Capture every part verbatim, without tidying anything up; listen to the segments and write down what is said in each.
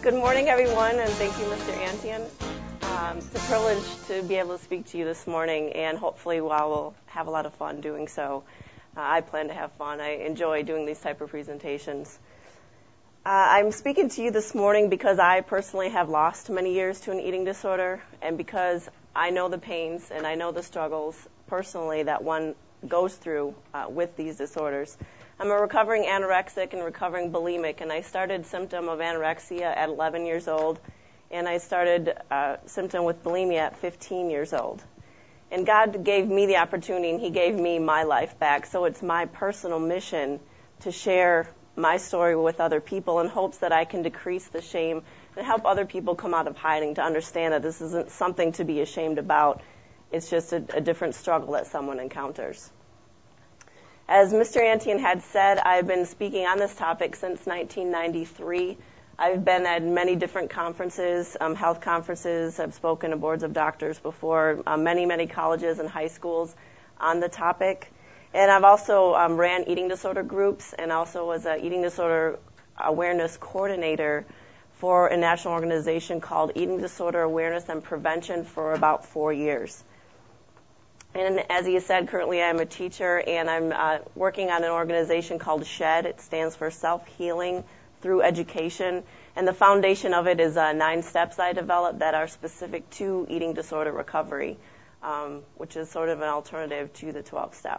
Good morning, everyone, and thank you, Mister Antian. Um, it's a privilege to be able to speak to you this morning, and hopefully while we'll have a lot of fun doing so. Uh, I plan to have fun. I enjoy doing these type of presentations. Uh, I'm speaking to you this morning because I personally have lost many years to an eating disorder, and because I know the pains and I know the struggles personally that one goes through uh, with these disorders. I'm a recovering anorexic and recovering bulimic, and I started symptom of anorexia at eleven years old, and I started uh, symptom with bulimia at fifteen years old. And God gave me the opportunity, and He gave me my life back, so it's my personal mission to share my story with other people in hopes that I can decrease the shame and help other people come out of hiding to understand that this isn't something to be ashamed about. It's just a, a different struggle that someone encounters. As Mister Antian had said, I've been speaking on this topic since nineteen ninety-three. I've been at many different conferences, um, health conferences. I've spoken to boards of doctors before, uh, many, many colleges and high schools on the topic. And I've also um, ran eating disorder groups and also was an eating disorder awareness coordinator for a national organization called Eating Disorder Awareness and Prevention for about four years. And as he said, currently I'm a teacher, and I'm uh, working on an organization called SHED. It stands for Self-Healing Through Education. And the foundation of it is uh, nine steps I developed that are specific to eating disorder recovery, um, which is sort of an alternative to the twelve-step.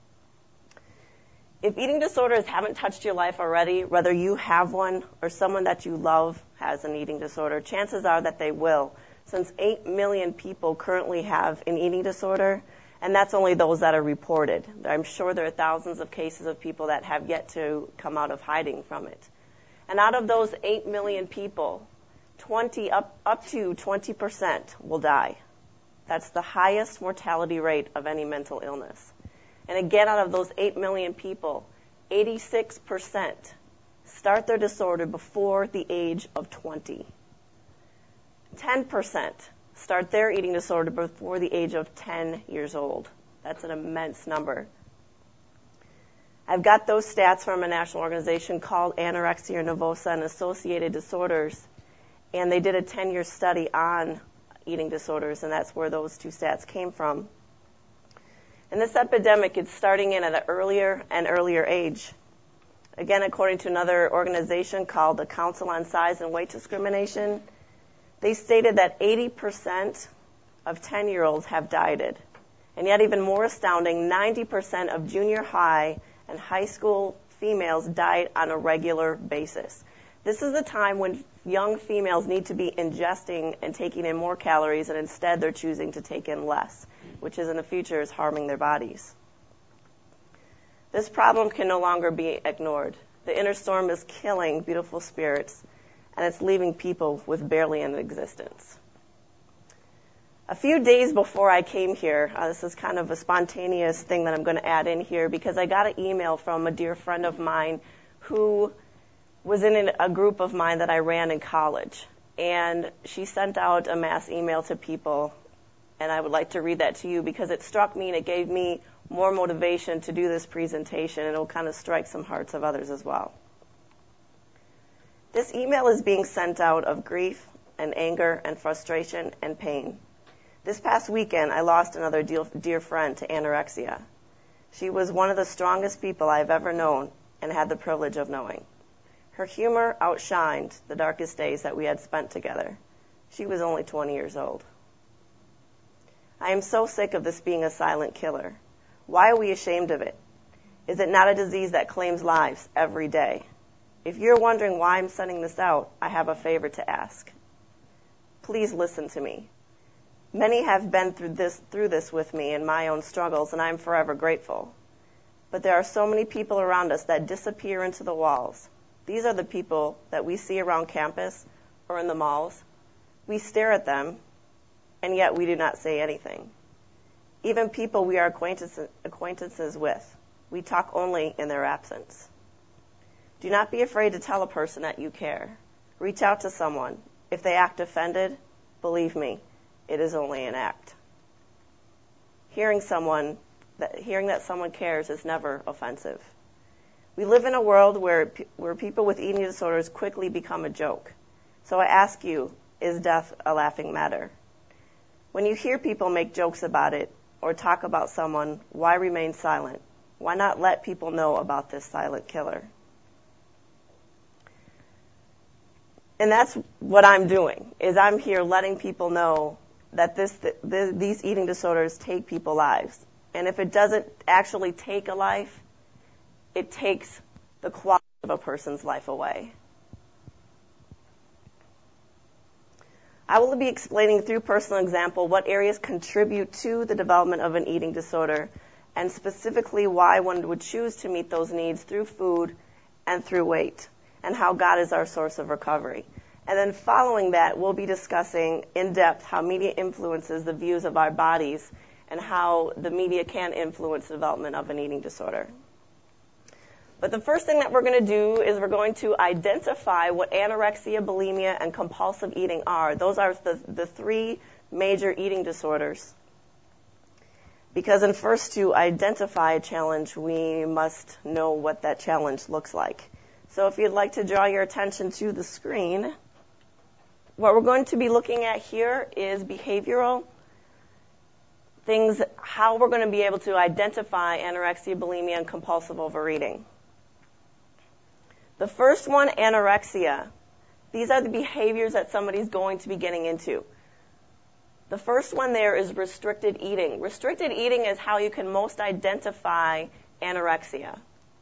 If eating disorders haven't touched your life already, whether you have one or someone that you love has an eating disorder, chances are that they will, since eight million people currently have an eating disorder. And that's only those that are reported. I'm sure there are thousands of cases of people that have yet to come out of hiding from it. And out of those eight million people, twenty up, up to twenty percent will die. That's the highest mortality rate of any mental illness. And again, out of those eight million people, eighty-six percent start their disorder before the age of twenty. ten percent start their eating disorder before the age of ten years old. That's an immense number. I've got those stats from a national organization called Anorexia Nervosa and Associated Disorders, and they did a ten-year study on eating disorders, and that's where those two stats came from. And this epidemic is starting in at an earlier and earlier age. Again, according to another organization called the Council on Size and Weight Discrimination, they stated that eighty percent of ten-year-olds have dieted. And yet, even more astounding, ninety percent of junior high and high school females diet on a regular basis. This is the time when young females need to be ingesting and taking in more calories, and instead they're choosing to take in less, which is in the future is harming their bodies. This problem can no longer be ignored. The inner storm is killing beautiful spirits, and it's leaving people with barely an existence. A few days before I came here, uh, this is kind of a spontaneous thing that I'm going to add in here, because I got an email from a dear friend of mine who was in a group of mine that I ran in college. And she sent out a mass email to people, and I would like to read that to you because it struck me and it gave me more motivation to do this presentation, and it will kind of strike some hearts of others as well. This email is being sent out of grief and anger and frustration and pain. This past weekend, I lost another dear, dear friend to anorexia. She was one of the strongest people I've ever known and had the privilege of knowing. Her humor outshined the darkest days that we had spent together. She was only twenty years old. I am so sick of this being a silent killer. Why are we ashamed of it? Is it not a disease that claims lives every day? If you're wondering why I'm sending this out, I have a favor to ask. Please listen to me. Many have been through this, through this with me in my own struggles, and I'm forever grateful. But there are so many people around us that disappear into the walls. These are the people that we see around campus or in the malls. We stare at them, and yet we do not say anything. Even people we are acquaintances, acquaintances with, we talk only in their absence. Do not be afraid to tell a person that you care. Reach out to someone. If they act offended, believe me, it is only an act. Hearing someone, that, hearing that someone cares is never offensive. We live in a world where where people with eating disorders quickly become a joke. So I ask you, is death a laughing matter? When you hear people make jokes about it or talk about someone, why remain silent? Why not let people know about this silent killer? And that's what I'm doing, is I'm here letting people know that this, th- these eating disorders take people's lives. And if it doesn't actually take a life, it takes the quality of a person's life away. I will be explaining through personal example what areas contribute to the development of an eating disorder, and specifically why one would choose to meet those needs through food and through weight, and how God is our source of recovery. And then following that, we'll be discussing in depth how media influences the views of our bodies and how the media can influence the development of an eating disorder. But the first thing that we're going to do is we're going to identify what anorexia, bulimia, and compulsive eating are. Those are the, the three major eating disorders. Because in first to identify a challenge, we must know what that challenge looks like. So if you'd like to draw your attention to the screen, what we're going to be looking at here is behavioral things, how we're going to be able to identify anorexia, bulimia, and compulsive overeating. The first one, anorexia. These are the behaviors that somebody's going to be getting into. The first one there is restricted eating. Restricted eating is how you can most identify anorexia.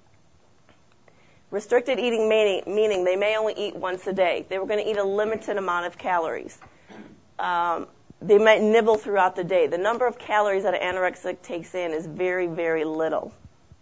Restricted eating meaning, meaning they may only eat once a day. They were going to eat a limited amount of calories. Um, they might nibble throughout the day. The number of calories that an anorexic takes in is very, very little.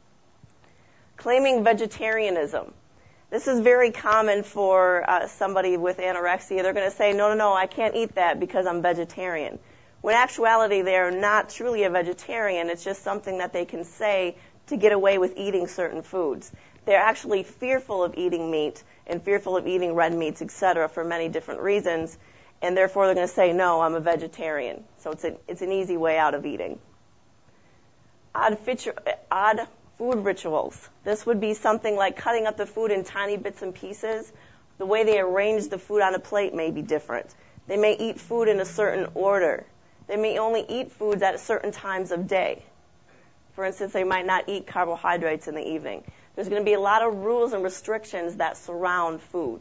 Claiming vegetarianism. This is very common for uh, somebody with anorexia. They're going to say, no, no, no, I can't eat that because I'm vegetarian. When in actuality, they're not truly a vegetarian. It's just something that they can say to get away with eating certain foods. They're actually fearful of eating meat and fearful of eating red meats, et cetera, for many different reasons. And therefore, they're going to say, no, I'm a vegetarian. So it's, a, it's an easy way out of eating. Odd, feature, odd food rituals. This would be something like cutting up the food in tiny bits and pieces. The way they arrange the food on a plate may be different. They may eat food in a certain order. They may only eat foods at certain times of day. For instance, they might not eat carbohydrates in the evening. There's going to be a lot of rules and restrictions that surround food.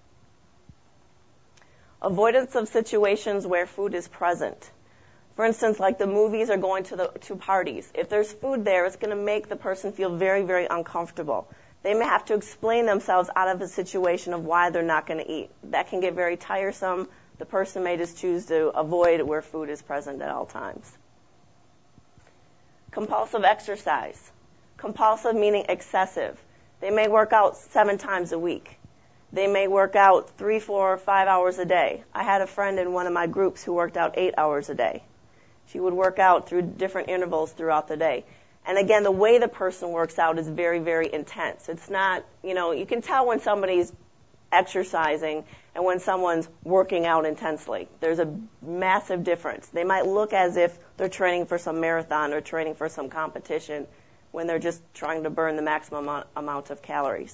Avoidance of situations where food is present. For instance, like the movies or going to the to parties. If there's food there, it's going to make the person feel very, very uncomfortable. They may have to explain themselves out of a situation of why they're not going to eat. That can get very tiresome. The person may just choose to avoid where food is present at all times. Compulsive exercise. Compulsive meaning excessive. They may work out seven times a week. They may work out three, four, five hours a day. I had a friend in one of my groups who worked out eight hours a day. She would work out through different intervals throughout the day. And again, the way the person works out is very, very intense. It's not, you know, you can tell when somebody's exercising and when someone's working out intensely. There's a massive difference. They might look as if they're training for some marathon or training for some competition when they're just trying to burn the maximum amount of calories.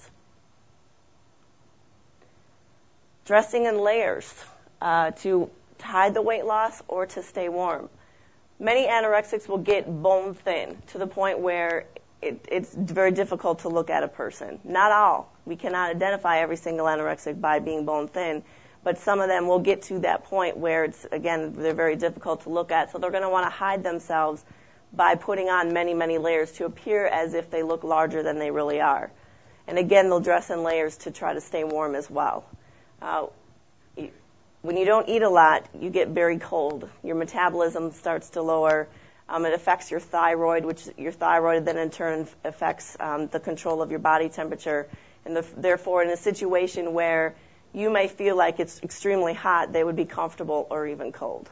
Dressing in layers uh, to hide the weight loss or to stay warm. Many anorexics will get bone thin to the point where it, it's very difficult to look at a person. Not all. We cannot identify every single anorexic by being bone thin, but some of them will get to that point where it's, again, they're very difficult to look at. So they're going to want to hide themselves by putting on many, many layers to appear as if they look larger than they really are. And again, they'll dress in layers to try to stay warm as well. Uh, when you don't eat a lot, you get very cold. Your metabolism starts to lower. Um, it affects your thyroid, which your thyroid then in turn affects um, the control of your body temperature. And the, therefore, in a situation where you may feel like it's extremely hot, they would be comfortable or even cold.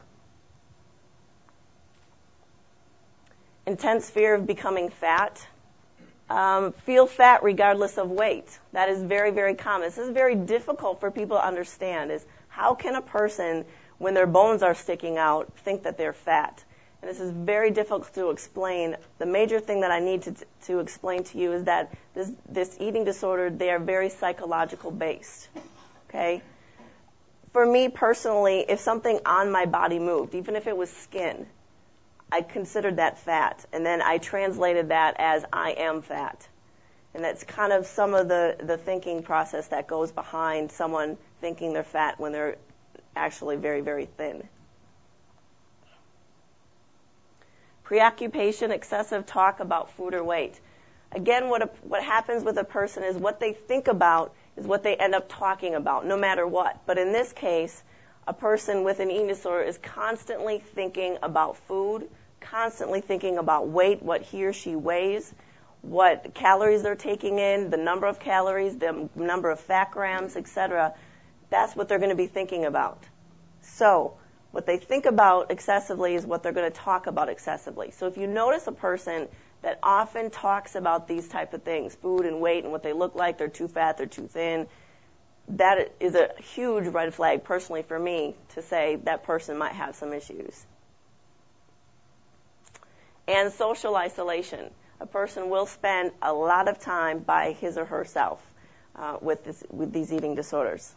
Intense fear of becoming fat. Um, feel fat regardless of weight. That is very, very common. This is very difficult for people to understand, is how can a person, when their bones are sticking out, think that they're fat? And this is very difficult to explain. The major thing that I need to, to explain to you is that this, this eating disorder, they are very psychological based. Okay? for me personally, if something on my body moved, even if it was skin, I considered that fat. And then I translated that as I am fat. And that's kind of some of the, the thinking process that goes behind someone thinking they're fat when they're actually very, very thin. Preoccupation, excessive talk about food or weight. Again, what a, what happens with a person is what they think about is what they end up talking about, no matter what. But in this case, a person with an eating disorder is constantly thinking about food, constantly thinking about weight, what he or she weighs, what calories they're taking in, the number of calories, the number of fat grams, et cetera. That's what they're going to be thinking about. So what they think about excessively is what they're going to talk about excessively. So if you notice a person that often talks about these type of things, food and weight and what they look like, they're too fat, they're too thin, that is a huge red flag personally for me to say that person might have some issues. And social isolation. A person will spend a lot of time by his or herself uh, with, this, with these eating disorders.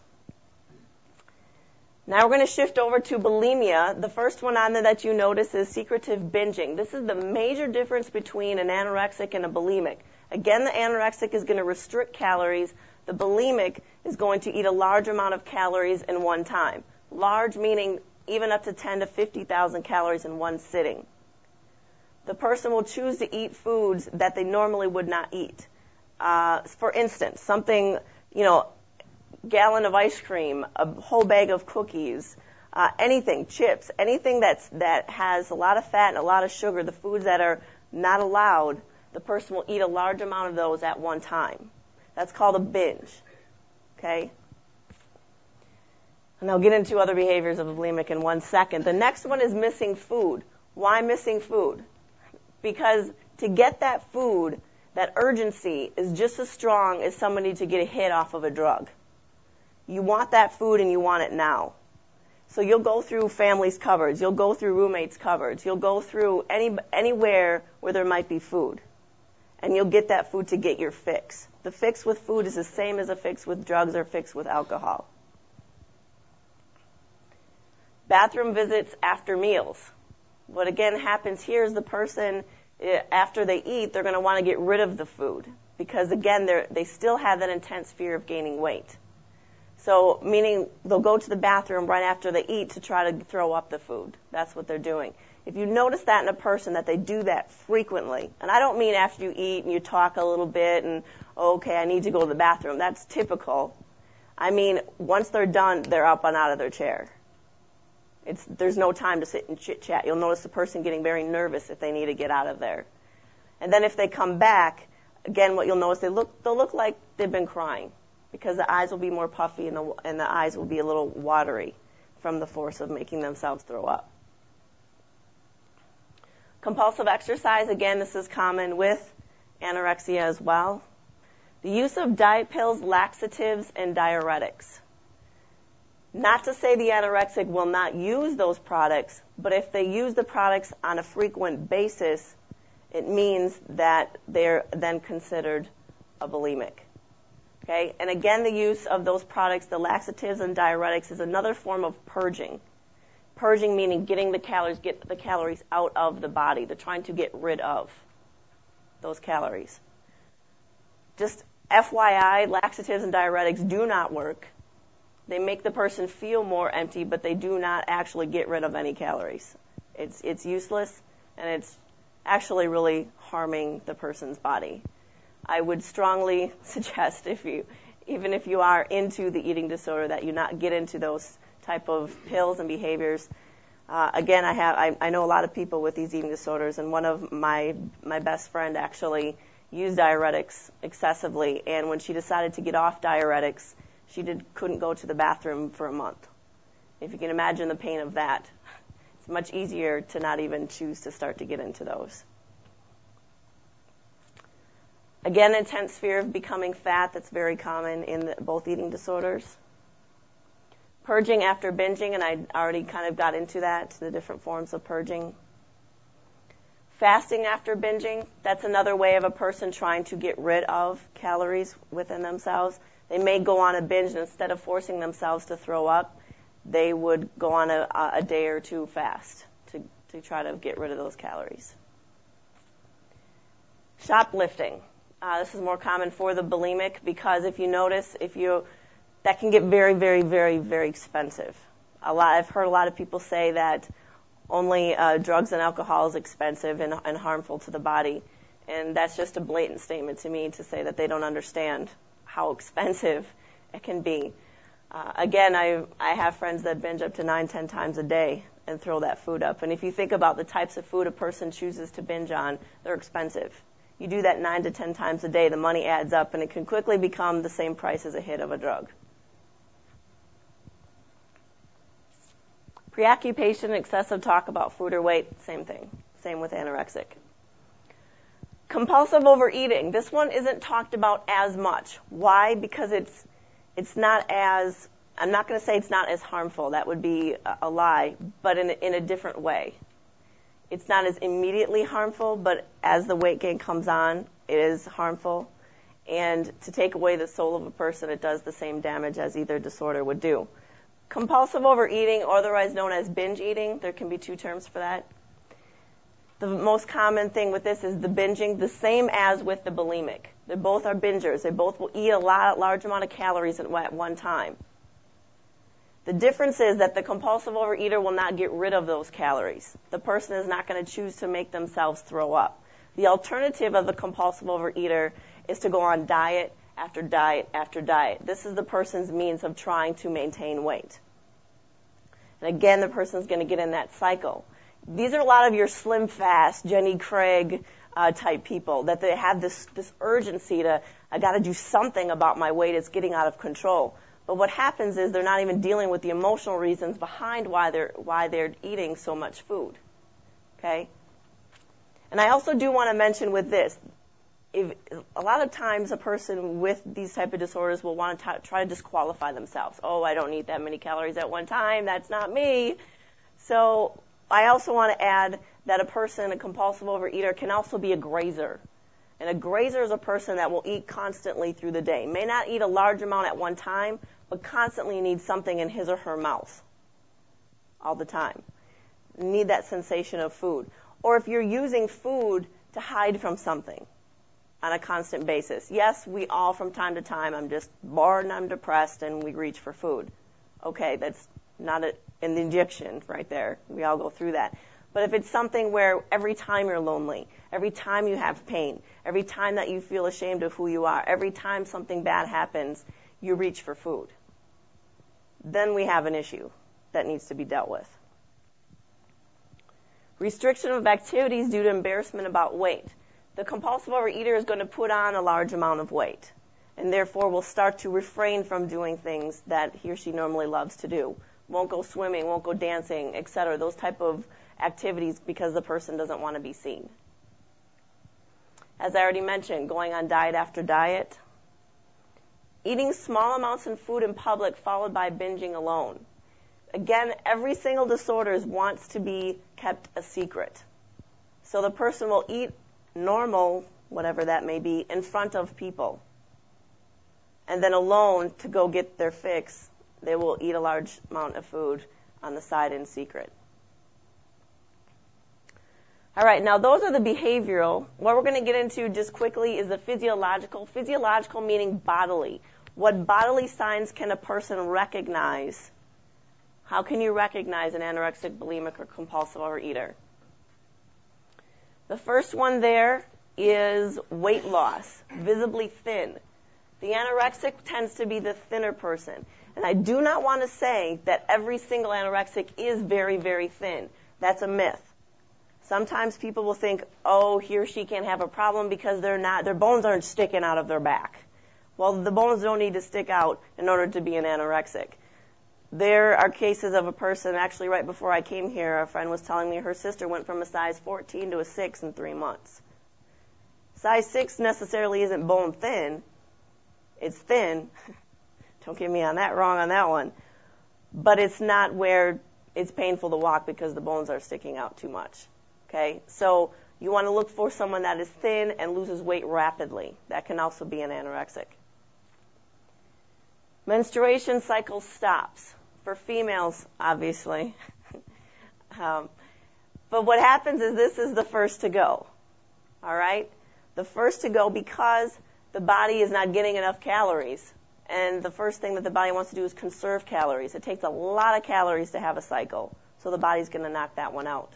Now we're going to shift over to bulimia. The first one on there that you notice is secretive binging. This is the major difference between an anorexic and a bulimic. Again, the anorexic is going to restrict calories. The bulimic is going to eat a large amount of calories in one time. Large meaning even up to ten to fifty thousand calories in one sitting. The person will choose to eat foods that they normally would not eat. Uh, for instance, something, you know, gallon of ice cream, a whole bag of cookies, uh, anything, chips, anything that's that has a lot of fat and a lot of sugar, the foods that are not allowed, the person will eat a large amount of those at one time. That's called a binge. Okay? And I'll get into other behaviors of a bulimic in one second. The next one is missing food. Why missing food? Because to get that food, that urgency is just as strong as somebody to get a hit off of a drug. You want that food and you want it now. So you'll go through family's cupboards, you'll go through roommates' cupboards, you'll go through any anywhere where there might be food. And you'll get that food to get your fix. The fix with food is the same as a fix with drugs or fix with alcohol. Bathroom visits after meals. What again happens here is the person, after they eat, they're going to want to get rid of the food. Because again, they they still have that intense fear of gaining weight. So, meaning they'll go to the bathroom right after they eat to try to throw up the food. That's what they're doing. If you notice that in a person, that they do that frequently, and I don't mean after you eat and you talk a little bit and, oh, okay, I need to go to the bathroom. That's typical. I mean, once they're done, they're up and out of their chair. It's, there's no time to sit and chit-chat. You'll notice the person getting very nervous if they need to get out of there. And then if they come back, again, what you'll notice, they look, they'll look like they've been crying, because the eyes will be more puffy and the, and the eyes will be a little watery from the force of making themselves throw up. Compulsive exercise, again, this is common with anorexia as well. The use of diet pills, laxatives, and diuretics. Not to say the anorexic will not use those products, but if they use the products on a frequent basis, it means that they're then considered a bulimic. Okay? And again, the use of those products, the laxatives and diuretics, is another form of purging. Purging meaning getting the calories, get the calories out of the body. They're trying to get rid of those calories. Just F Y I, laxatives and diuretics do not work. They make the person feel more empty, but they do not actually get rid of any calories. It's it's useless, and it's actually really harming the person's body. I would strongly suggest, if you, even if you are into the eating disorder, that you not get into those type of pills and behaviors. Uh, again, I have I, I know a lot of people with these eating disorders, and one of my my best friend actually used diuretics excessively, and when she decided to get off diuretics, she did couldn't go to the bathroom for a month. If you can imagine the pain of that, it's much easier to not even choose to start to get into those. Again, intense fear of becoming fat, that's very common in the, both eating disorders. Purging after binging, and I already kind of got into that, the different forms of purging. Fasting after binging, that's another way of a person trying to get rid of calories within themselves. They may go on a binge, and instead of forcing themselves to throw up, they would go on a, a day or two fast to, to try to get rid of those calories. Shoplifting. Uh, this is more common for the bulimic because if you notice, if you that can get very, very, very, very expensive. A lot. I've heard a lot of people say that only uh, drugs and alcohol is expensive and, and harmful to the body, and that's just a blatant statement to me to say that they don't understand how expensive it can be. Uh, again, I I have friends that binge up to nine, ten times a day and throw that food up. And if you think about the types of food a person chooses to binge on, they're expensive. You do that nine to ten times a day, the money adds up, and it can quickly become the same price as a hit of a drug. Preoccupation, excessive talk about food or weight, same thing. Same with anorexic. Compulsive overeating. This one isn't talked about as much. Why? Because it's it's not as, I'm not going to say it's not as harmful. That would be a, a lie, but in a, in a different way. It's not as immediately harmful, but as the weight gain comes on, it is harmful. And to take away the soul of a person, it does the same damage as either disorder would do. Compulsive overeating, otherwise known as binge eating, there can be two terms for that. The most common thing with this is the binging, the same as with the bulimic. They both are bingers. They both will eat a lot, large amount of calories at one time. The difference is that the compulsive overeater will not get rid of those calories. The person is not going to choose to make themselves throw up. The alternative of the compulsive overeater is to go on diet after diet after diet. This is the person's means of trying to maintain weight. And again, the person's going to get in that cycle. These are a lot of your slim fast, Jenny Craig uh, type people, that they have this, this urgency to, I got to do something about my weight, it's getting out of control. But what happens is they're not even dealing with the emotional reasons behind why they're, why they're eating so much food. Okay? And I also do want to mention with this, if, a lot of times a person with these type of disorders will want to t- try to disqualify themselves. Oh, I don't eat that many calories at one time. That's not me. So I also want to add that a person, a compulsive overeater, can also be a grazer. And a grazer is a person that will eat constantly through the day. May not eat a large amount at one time, but constantly needs something in his or her mouth all the time. Need that sensation of food. Or if you're using food to hide from something on a constant basis. Yes, we all from time to time, I'm just bored and I'm depressed and we reach for food. Okay, that's not a, an injection right there. We all go through that. But if it's something where every time you're lonely, every time you have pain, every time that you feel ashamed of who you are, every time something bad happens, you reach for food, then we have an issue that needs to be dealt with. Restriction of activities due to embarrassment about weight. The compulsive overeater is going to put on a large amount of weight and therefore will start to refrain from doing things that he or she normally loves to do. Won't go swimming, won't go dancing, et cetera. Those type of activities because the person doesn't want to be seen. As I already mentioned, going on diet after diet. Eating small amounts of food in public followed by binging alone. Again, every single disorder wants to be kept a secret. So the person will eat normal, whatever that may be, in front of people. And then alone, to go get their fix, they will eat a large amount of food on the side in secret. All right, now those are the behavioral. What we're going to get into just quickly is the physiological. Physiological meaning bodily. What bodily signs can a person recognize? How can you recognize an anorexic, bulimic, or compulsive overeater? The first one there is weight loss, visibly thin. The anorexic tends to be the thinner person. And I do not want to say that every single anorexic is very, very thin. That's a myth. Sometimes people will think, oh, he or she can't have a problem because they're not, their bones aren't sticking out of their back. Well, the bones don't need to stick out in order to be an anorexic. There are cases of a person, actually right before I came here, a friend was telling me her sister went from a size fourteen to a six in three months. Size six necessarily isn't bone thin. It's thin. Don't get me on that wrong on that one. But it's not where it's painful to walk because the bones are sticking out too much. Okay? So you want to look for someone that is thin and loses weight rapidly. That can also be an anorexic. Menstruation cycle stops. for females, obviously. um, but what happens is this is the first to go. All right? The first to go because the body is not getting enough calories. And the first thing that the body wants to do is conserve calories. It takes a lot of calories to have a cycle. So the body's going to knock that one out.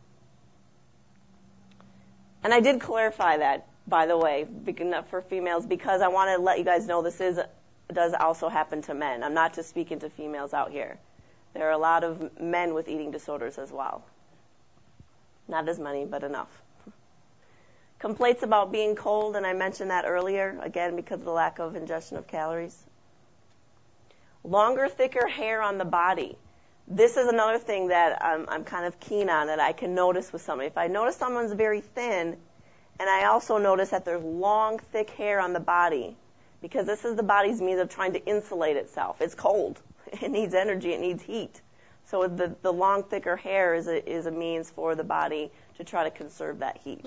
And I did clarify that, by the way, for females, because I want to let you guys know this is does also happen to men. I'm not just speaking to females out here. There are a lot of men with eating disorders as well. Not as many, but enough. Complaints about being cold, and I mentioned that earlier, again, because of the lack of ingestion of calories. Longer, thicker hair on the body. This is another thing that I'm, I'm kind of keen on, that I can notice with somebody. If I notice someone's very thin, and I also notice that there's long, thick hair on the body, because this is the body's means of trying to insulate itself. It's cold. It needs energy. It needs heat. So the, the long, thicker hair is a, is a means for the body to try to conserve that heat.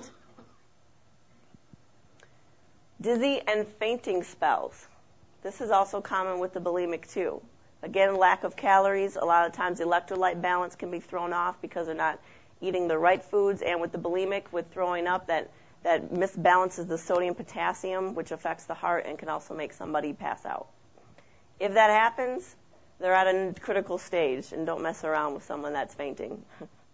Dizzy and fainting spells. This is also common with the bulimic too. Again, lack of calories. A lot of times electrolyte balance can be thrown off because they're not eating the right foods. And with the bulimic, with throwing up, that, that misbalances the sodium-potassium, which affects the heart and can also make somebody pass out. If that happens, they're at a critical stage, and don't mess around with someone that's fainting.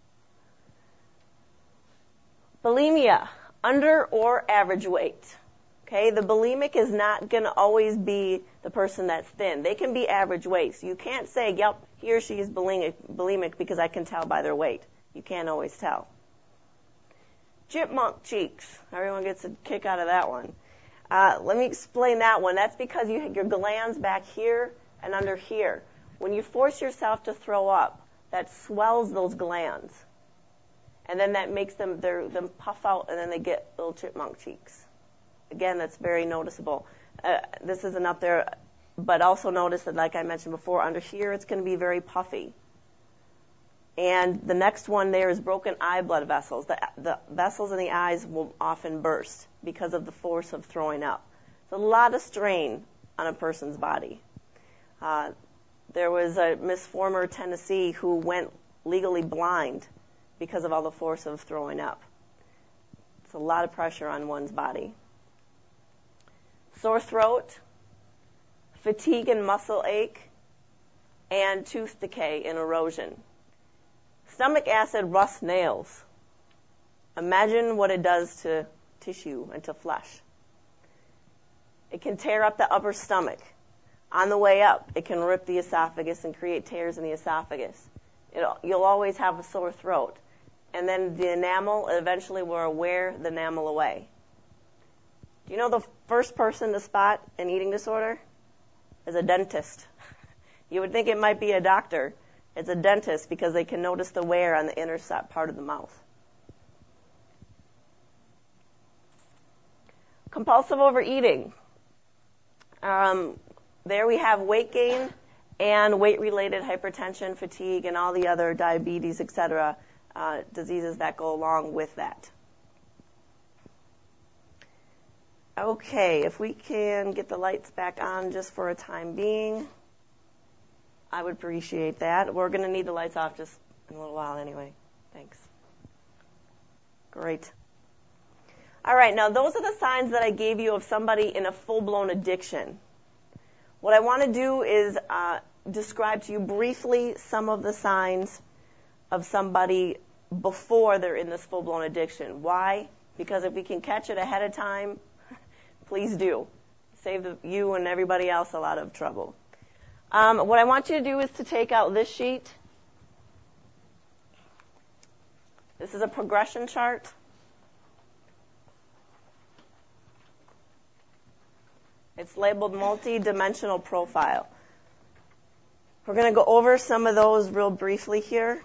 Bulimia, under or average weight. Okay, the bulimic is not going to always be the person that's thin. They can be average weight. So you can't say, yep, he or she is bulimic, bulimic because I can tell by their weight. You can't always tell. Chipmunk cheeks. Everyone gets a kick out of that one. Uh, let me explain that one. That's because you have your glands back here and under here. When you force yourself to throw up, that swells those glands. And then that makes them, them puff out, and then they get little chipmunk cheeks. Again, that's very noticeable. Uh, this isn't up there, but also notice that, like I mentioned before, under here it's going to be very puffy. And the next one there is broken eye blood vessels. The, the vessels in the eyes will often burst because of the force of throwing up. It's a lot of strain on a person's body. Uh, there was a Miss Former Tennessee who went legally blind because of all the force of throwing up. It's a lot of pressure on one's body. Sore throat, fatigue and muscle ache, and tooth decay and erosion. Stomach acid rusts nails. Imagine what it does to tissue and to flesh. It can tear up the upper stomach. On the way up, it can rip the esophagus and create tears in the esophagus. It'll, you'll always have a sore throat. And then the enamel eventually will wear the enamel away. Do you know the first person to spot an eating disorder is a dentist? You would think it might be a doctor. It's a dentist because they can notice the wear on the inner part of the mouth. Compulsive overeating. Um, there we have weight gain and weight-related hypertension, fatigue, and all the other diabetes, et cetera, uh, diseases that go along with that. Okay, if we can get the lights back on just for a time being, I would appreciate that. We're going to need the lights off just in a little while anyway. Thanks. Great. All right, now those are the signs that I gave you of somebody in a full-blown addiction. What I want to do is uh, describe to you briefly some of the signs of somebody before they're in this full-blown addiction. Why? Because if we can catch it ahead of time, please do. Save the, you and everybody else a lot of trouble. Um, what I want you to do is to take out this sheet. This is a progression chart. It's labeled multi-dimensional profile. We're going to go over some of those real briefly here.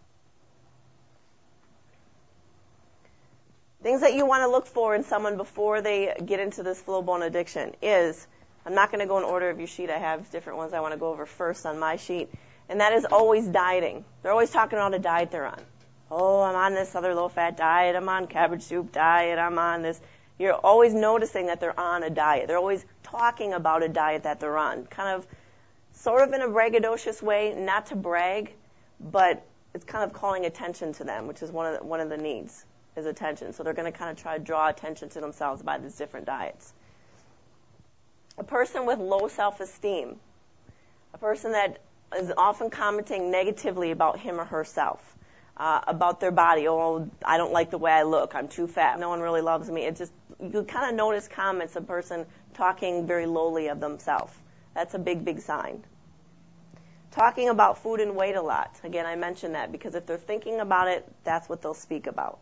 Things that you want to look for in someone before they get into this full-blown addiction is, I'm not going to go in order of your sheet. I have different ones I want to go over first on my sheet. And that is always dieting. They're always talking about a diet they're on. Oh, I'm on this other low-fat diet. I'm on cabbage soup diet. I'm on this. You're always noticing that they're on a diet. They're always talking about a diet that they're on, kind of sort of in a braggadocious way, not to brag, but it's kind of calling attention to them, which is one of the, one of the needs, is attention. So they're going to kind of try to draw attention to themselves by these different diets. A person with low self-esteem, a person that is often commenting negatively about him or herself, uh, about their body. Oh, I don't like the way I look. I'm too fat. No one really loves me. It just, you kind of notice comments, a person talking very lowly of themselves. That's a big, big sign. Talking about food and weight a lot. Again, I mentioned that because if they're thinking about it, that's what they'll speak about.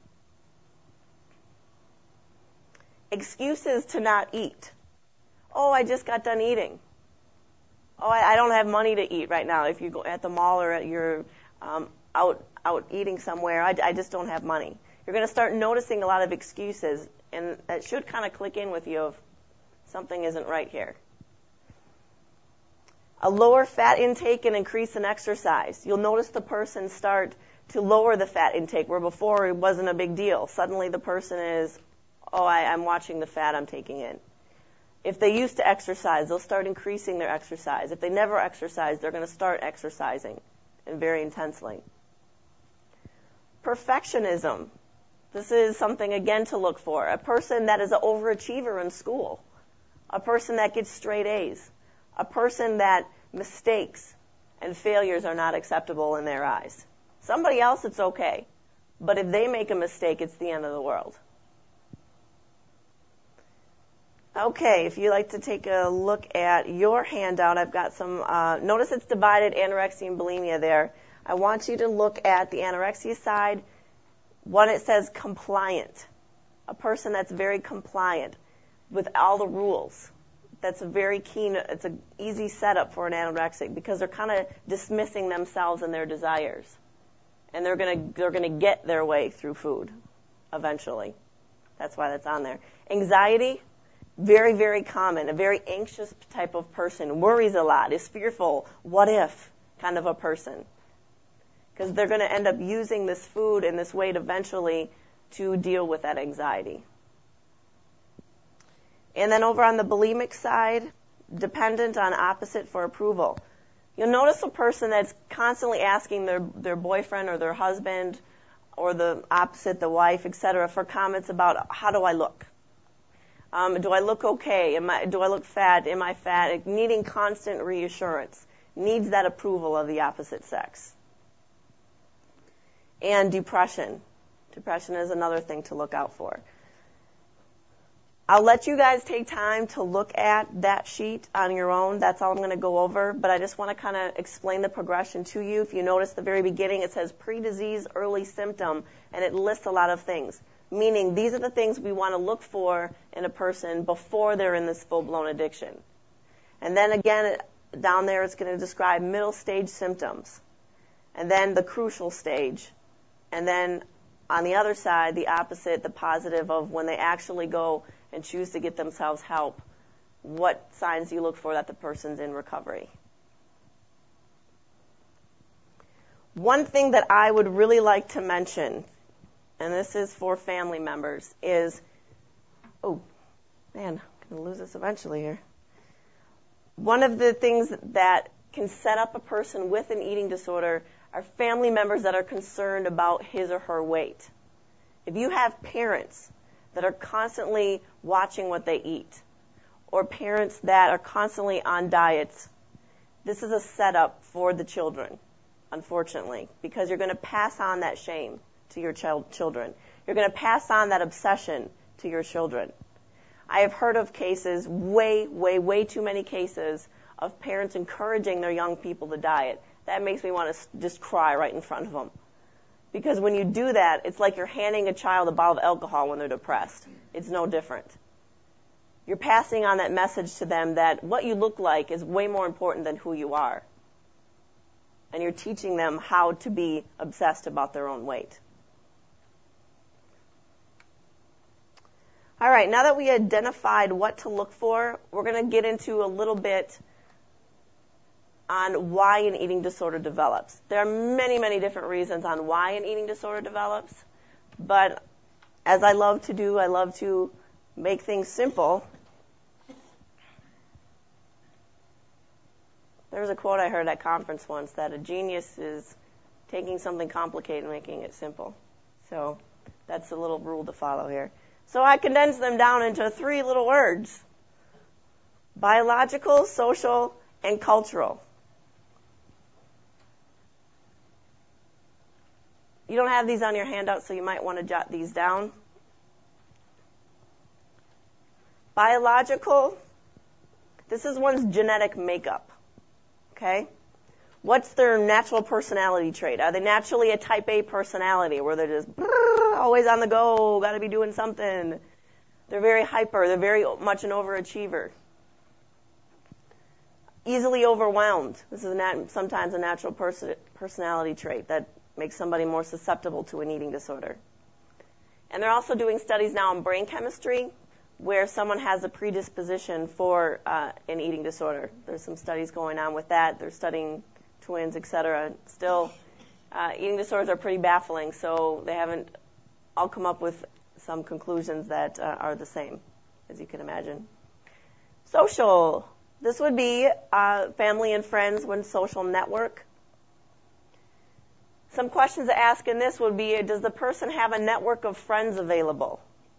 Excuses to not eat. Oh, I just got done eating. Oh, I, I don't have money to eat right now. If you go at the mall or at your um, out out eating somewhere, I, I just don't have money. You're going to start noticing a lot of excuses, and that should kind of click in with you of something isn't right here. A lower fat intake and increase in exercise. You'll notice the person start to lower the fat intake, where before it wasn't a big deal. Suddenly the person is, oh, I, I'm watching the fat I'm taking in. If they used to exercise, they'll start increasing their exercise. If they never exercise, they're going to start exercising, and very intensely. Perfectionism. This is something, again, to look for. A person that is an overachiever in school. A person that gets straight A's. A person that mistakes and failures are not acceptable in their eyes. Somebody else, it's okay. But if they make a mistake, it's the end of the world. Okay, if you'd like to take a look at your handout, I've got some, uh, notice it's divided anorexia and bulimia there. I want you to look at the anorexia side. One, it says compliant. A person that's very compliant with all the rules. That's a very keen, it's an easy setup for an anorexic because they're kind of dismissing themselves and their desires. And they're going to, they're going to get their way through food eventually. That's why that's on there. Anxiety. Very, very common. A very anxious type of person. Worries a lot. Is fearful. What if kind of a person. Because they're going to end up using this food and this weight eventually to deal with that anxiety. And then over on the bulimic side, dependent on opposite for approval. You'll notice a person that's constantly asking their, their boyfriend or their husband or the opposite, the wife, et cetera, for comments about how do I look? Um, do I look okay? Am I, do I look fat? Am I fat? Needing constant reassurance. Needs that approval of the opposite sex. And depression. Depression is another thing to look out for. I'll let you guys take time to look at that sheet on your own. That's all I'm going to go over. But I just want to kind of explain the progression to you. If you notice the very beginning, it says pre-disease early symptom, and it lists a lot of things. Meaning these are the things we want to look for in a person before they're in this full-blown addiction. And then again, down there it's going to describe middle stage symptoms. And then the crucial stage. And then on the other side, the opposite, the positive of when they actually go and choose to get themselves help, what signs do you look for that the person's in recovery? One thing that I would really like to mention, and this is for family members, is, oh, man, I'm going to lose this eventually here. One of the things that can set up a person with an eating disorder are family members that are concerned about his or her weight. If you have parents that are constantly watching what they eat, or parents that are constantly on diets, this is a setup for the children, unfortunately, because you're going to pass on that shame to your child, children. You're going to pass on that obsession to your children. I have heard of cases, way, way, way too many cases, of parents encouraging their young people to diet. That makes me want to just cry right in front of them. Because when you do that, it's like you're handing a child a bottle of alcohol when they're depressed. It's no different. You're passing on that message to them that what you look like is way more important than who you are. And you're teaching them how to be obsessed about their own weight. All right, now that we identified what to look for, we're going to get into a little bit on why an eating disorder develops. There are many, many different reasons on why an eating disorder develops, but as I love to do, I love to make things simple. There was a quote I heard at conference once that a genius is taking something complicated and making it simple. So that's a little rule to follow here. So I condensed them down into three little words: biological, social, and cultural. You don't have these on your handout, so you might want to jot these down. Biological, this is one's genetic makeup. Okay? What's their natural personality trait? Are they naturally a type A personality where they're just always on the go, got to be doing something? They're very hyper. They're very much an overachiever. Easily overwhelmed. This is a nat- sometimes a natural pers- personality trait that makes somebody more susceptible to an eating disorder. And they're also doing studies now on brain chemistry where someone has a predisposition for uh, an eating disorder. There's some studies going on with that. They're studying twins, et cetera. Still, uh, eating disorders are pretty baffling, so they haven't all come up with some conclusions that uh, are the same, as you can imagine. Social. This would be uh, family and friends when social network. Some questions to ask in this would be, does the person have a network of friends available?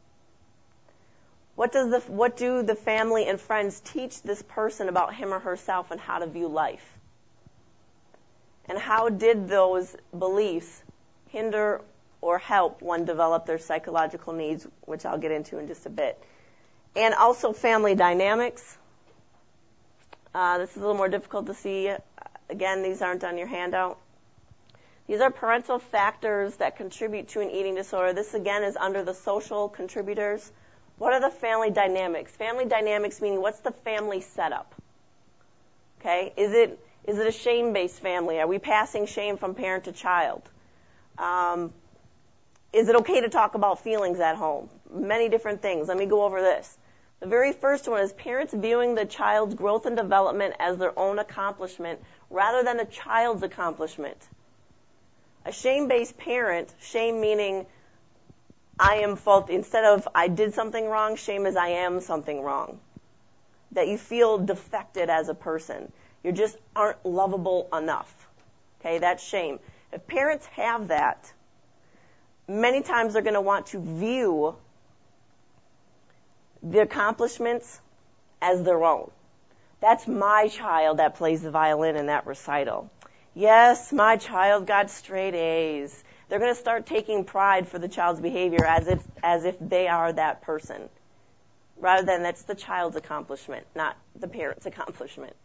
What does the, what do the family and friends teach this person about him or herself and how to view life? And how did those beliefs hinder or help one develop their psychological needs, which I'll get into in just a bit. And also family dynamics. Uh, this is a little more difficult to see. Again, these aren't on your handout. These are parental factors that contribute to an eating disorder. This, again, is under the social contributors. What are the family dynamics? Family dynamics meaning what's the family setup? Okay, is it is it a shame-based family? Are we passing shame from parent to child? Um, is it okay to talk about feelings at home? Many different things. Let me go over this. The very first one is parents viewing the child's growth and development as their own accomplishment rather than the child's accomplishment. A shame-based parent, shame meaning I am fault, instead of I did something wrong, shame is I am something wrong. That you feel defected as a person. You just aren't lovable enough. Okay, that's shame. If parents have that, many times they're going to want to view the accomplishments as their own. That's my child that plays the violin in that recital. Yes, my child got straight A's. They're going to start taking pride for the child's behavior as if as if they are that person, rather than that's the child's accomplishment, not the parent's accomplishment.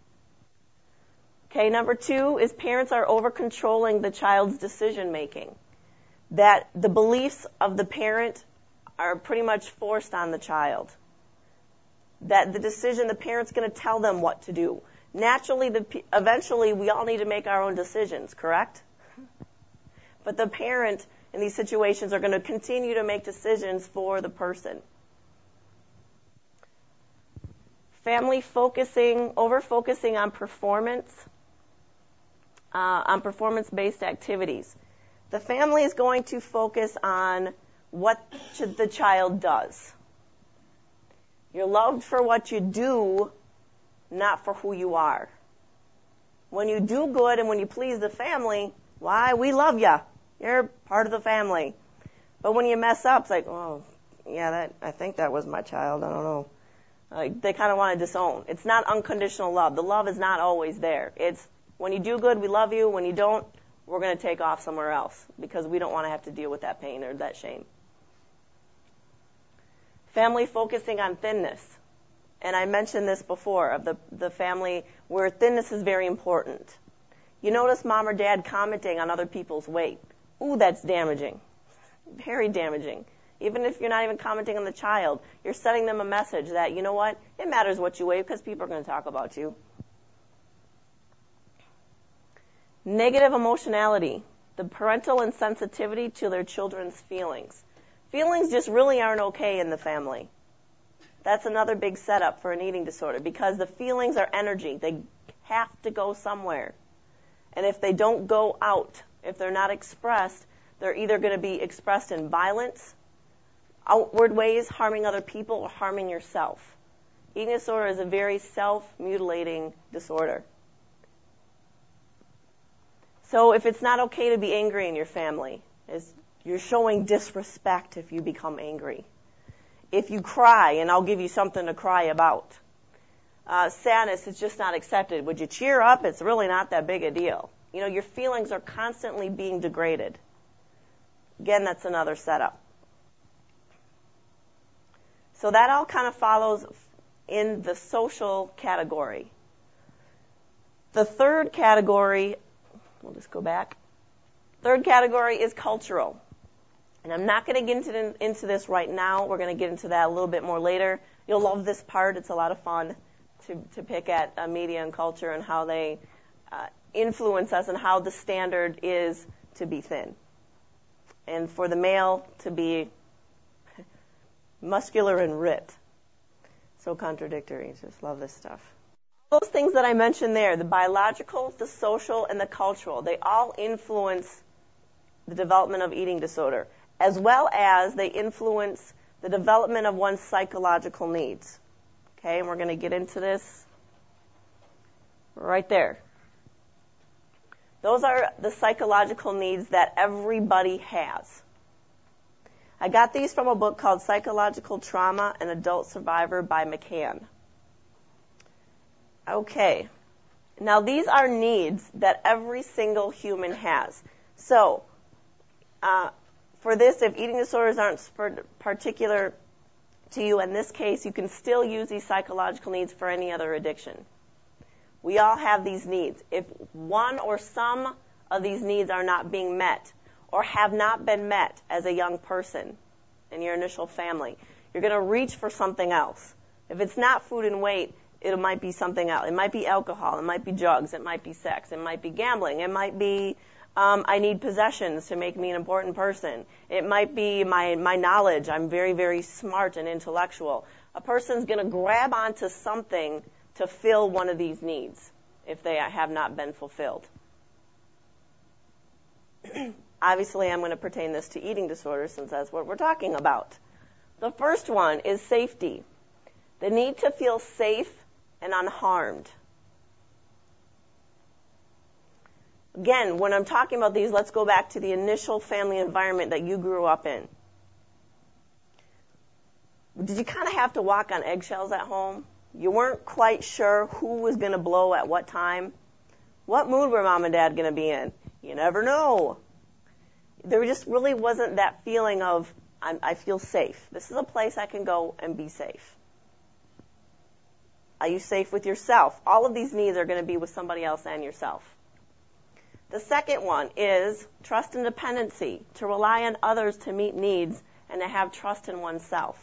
Okay, number two is parents are over-controlling the child's decision-making. That the beliefs of the parent are pretty much forced on the child. That the decision, the parent's going to tell them what to do. Naturally, the, eventually, we all need to make our own decisions, correct? But the parent in these situations are going to continue to make decisions for the person. Family focusing, over-focusing on performance, uh, on performance-based activities. The family is going to focus on what the child does. You're loved for what you do, not for who you are. When you do good and when you please the family, why? We love you. You're part of the family. But when you mess up, it's like, oh, yeah, that I think that was my child. I don't know. Like, they kind of want to disown. It's not unconditional love. The love is not always there. It's when you do good, we love you. When you don't, we're going to take off somewhere else because we don't want to have to deal with that pain or that shame. Family focusing on thinness. And I mentioned this before, of the, the family where thinness is very important. You notice mom or dad commenting on other people's weight. Ooh, that's damaging. Very damaging. Even if you're not even commenting on the child, you're sending them a message that, you know what, it matters what you weigh because people are going to talk about you. Negative emotionality, the parental insensitivity to their children's feelings. Feelings just really aren't okay in the family. That's another big setup for an eating disorder because the feelings are energy. They have to go somewhere. And if they don't go out, if they're not expressed, they're either going to be expressed in violence, outward ways, harming other people, or harming yourself. Eating disorder is a very self-mutilating disorder. So if it's not okay to be angry in your family, is you're showing disrespect if you become angry. If you cry, and I'll give you something to cry about. Uh, sadness is just not accepted. Would you cheer up? It's really not that big a deal. You know, your feelings are constantly being degraded. Again, that's another setup. So that all kind of follows in the social category. The third category, we'll just go back. Third category is cultural. And I'm not going to get into, into this right now. We're going to get into that a little bit more later. You'll love this part. It's a lot of fun to, to pick at uh, media and culture and how they uh, influence us and how the standard is to be thin. And for the male to be muscular and ripped. So contradictory. Just love this stuff. Those things that I mentioned there, the biological, the social, and the cultural, they all influence the development of eating disorder, as well as they influence the development of one's psychological needs. Okay, and we're going to get into this right there. Those are the psychological needs that everybody has. I got these from a book called Psychological Trauma and Adult Survivor by McCann. Okay. Now these are needs that every single human has. So, uh, for this, if eating disorders aren't particular to you in this case, you can still use these psychological needs for any other addiction. We all have these needs. If one or some of these needs are not being met or have not been met as a young person in your initial family, you're going to reach for something else. If it's not food and weight, it might be something else. It might be alcohol. It might be drugs. It might be sex. It might be gambling. It might be um, I need possessions to make me an important person. It might be my, my knowledge. I'm very, very smart and intellectual. A person's going to grab onto something to fill one of these needs if they have not been fulfilled. Obviously, I'm going to pertain this to eating disorders since that's what we're talking about. The first one is safety. The need to feel safe and unharmed. Again, when I'm talking about these, let's go back to the initial family environment that you grew up in. Did you kind of have to walk on eggshells at home? You weren't quite sure who was going to blow at what time. What mood were mom and dad going to be in? You never know. There just really wasn't that feeling of, I'm, I feel safe. This is a place I can go and be safe. Are you safe with yourself? All of these needs are going to be with somebody else and yourself. The second one is trust and dependency, to rely on others to meet needs and to have trust in oneself.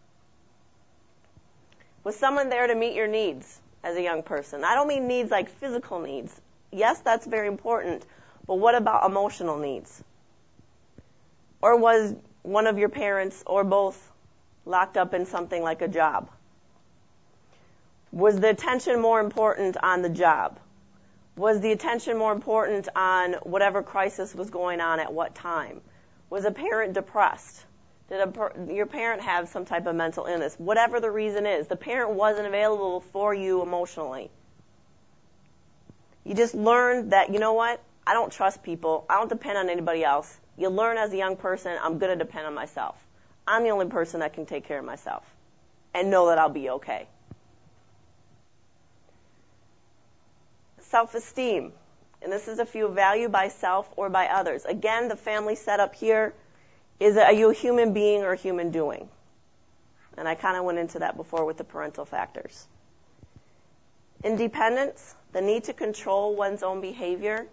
Was someone there to meet your needs as a young person? I don't mean needs like physical needs. Yes, that's very important, but what about emotional needs? Or was one of your parents or both locked up in something like a job? Was the attention more important on the job? Was the attention more important on whatever crisis was going on at what time? Was a parent depressed? Did a per- your parent have some type of mental illness? Whatever the reason is, the parent wasn't available for you emotionally. You just learned that, you know what? I don't trust people. I don't depend on anybody else. You learn as a young person, I'm going to depend on myself. I'm the only person that can take care of myself and know that I'll be okay. Self-esteem. And this is if you value by self or by others. Again, the family setup here is, are you a human being or a human doing? And I kind of went into that before with the parental factors. Independence, the need to control one's own behavior.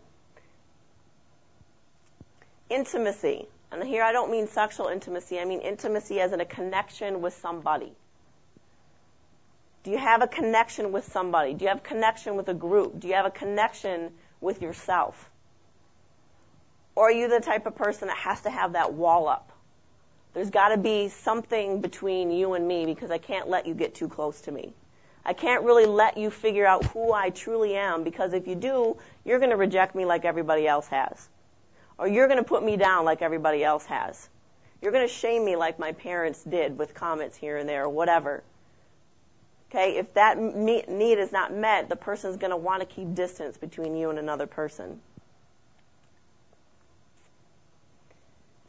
Intimacy. And here I don't mean sexual intimacy. I mean intimacy as in a connection with somebody. Do you have a connection with somebody? Do you have a connection with a group? Do you have a connection with yourself? Or are you the type of person that has to have that wall up? There's got to be something between you and me because I can't let you get too close to me. I can't really let you figure out who I truly am because if you do, you're going to reject me like everybody else has. Or you're going to put me down like everybody else has. You're going to shame me like my parents did with comments here and there or whatever. Okay, if that need is not met, the person's going to want to keep distance between you and another person.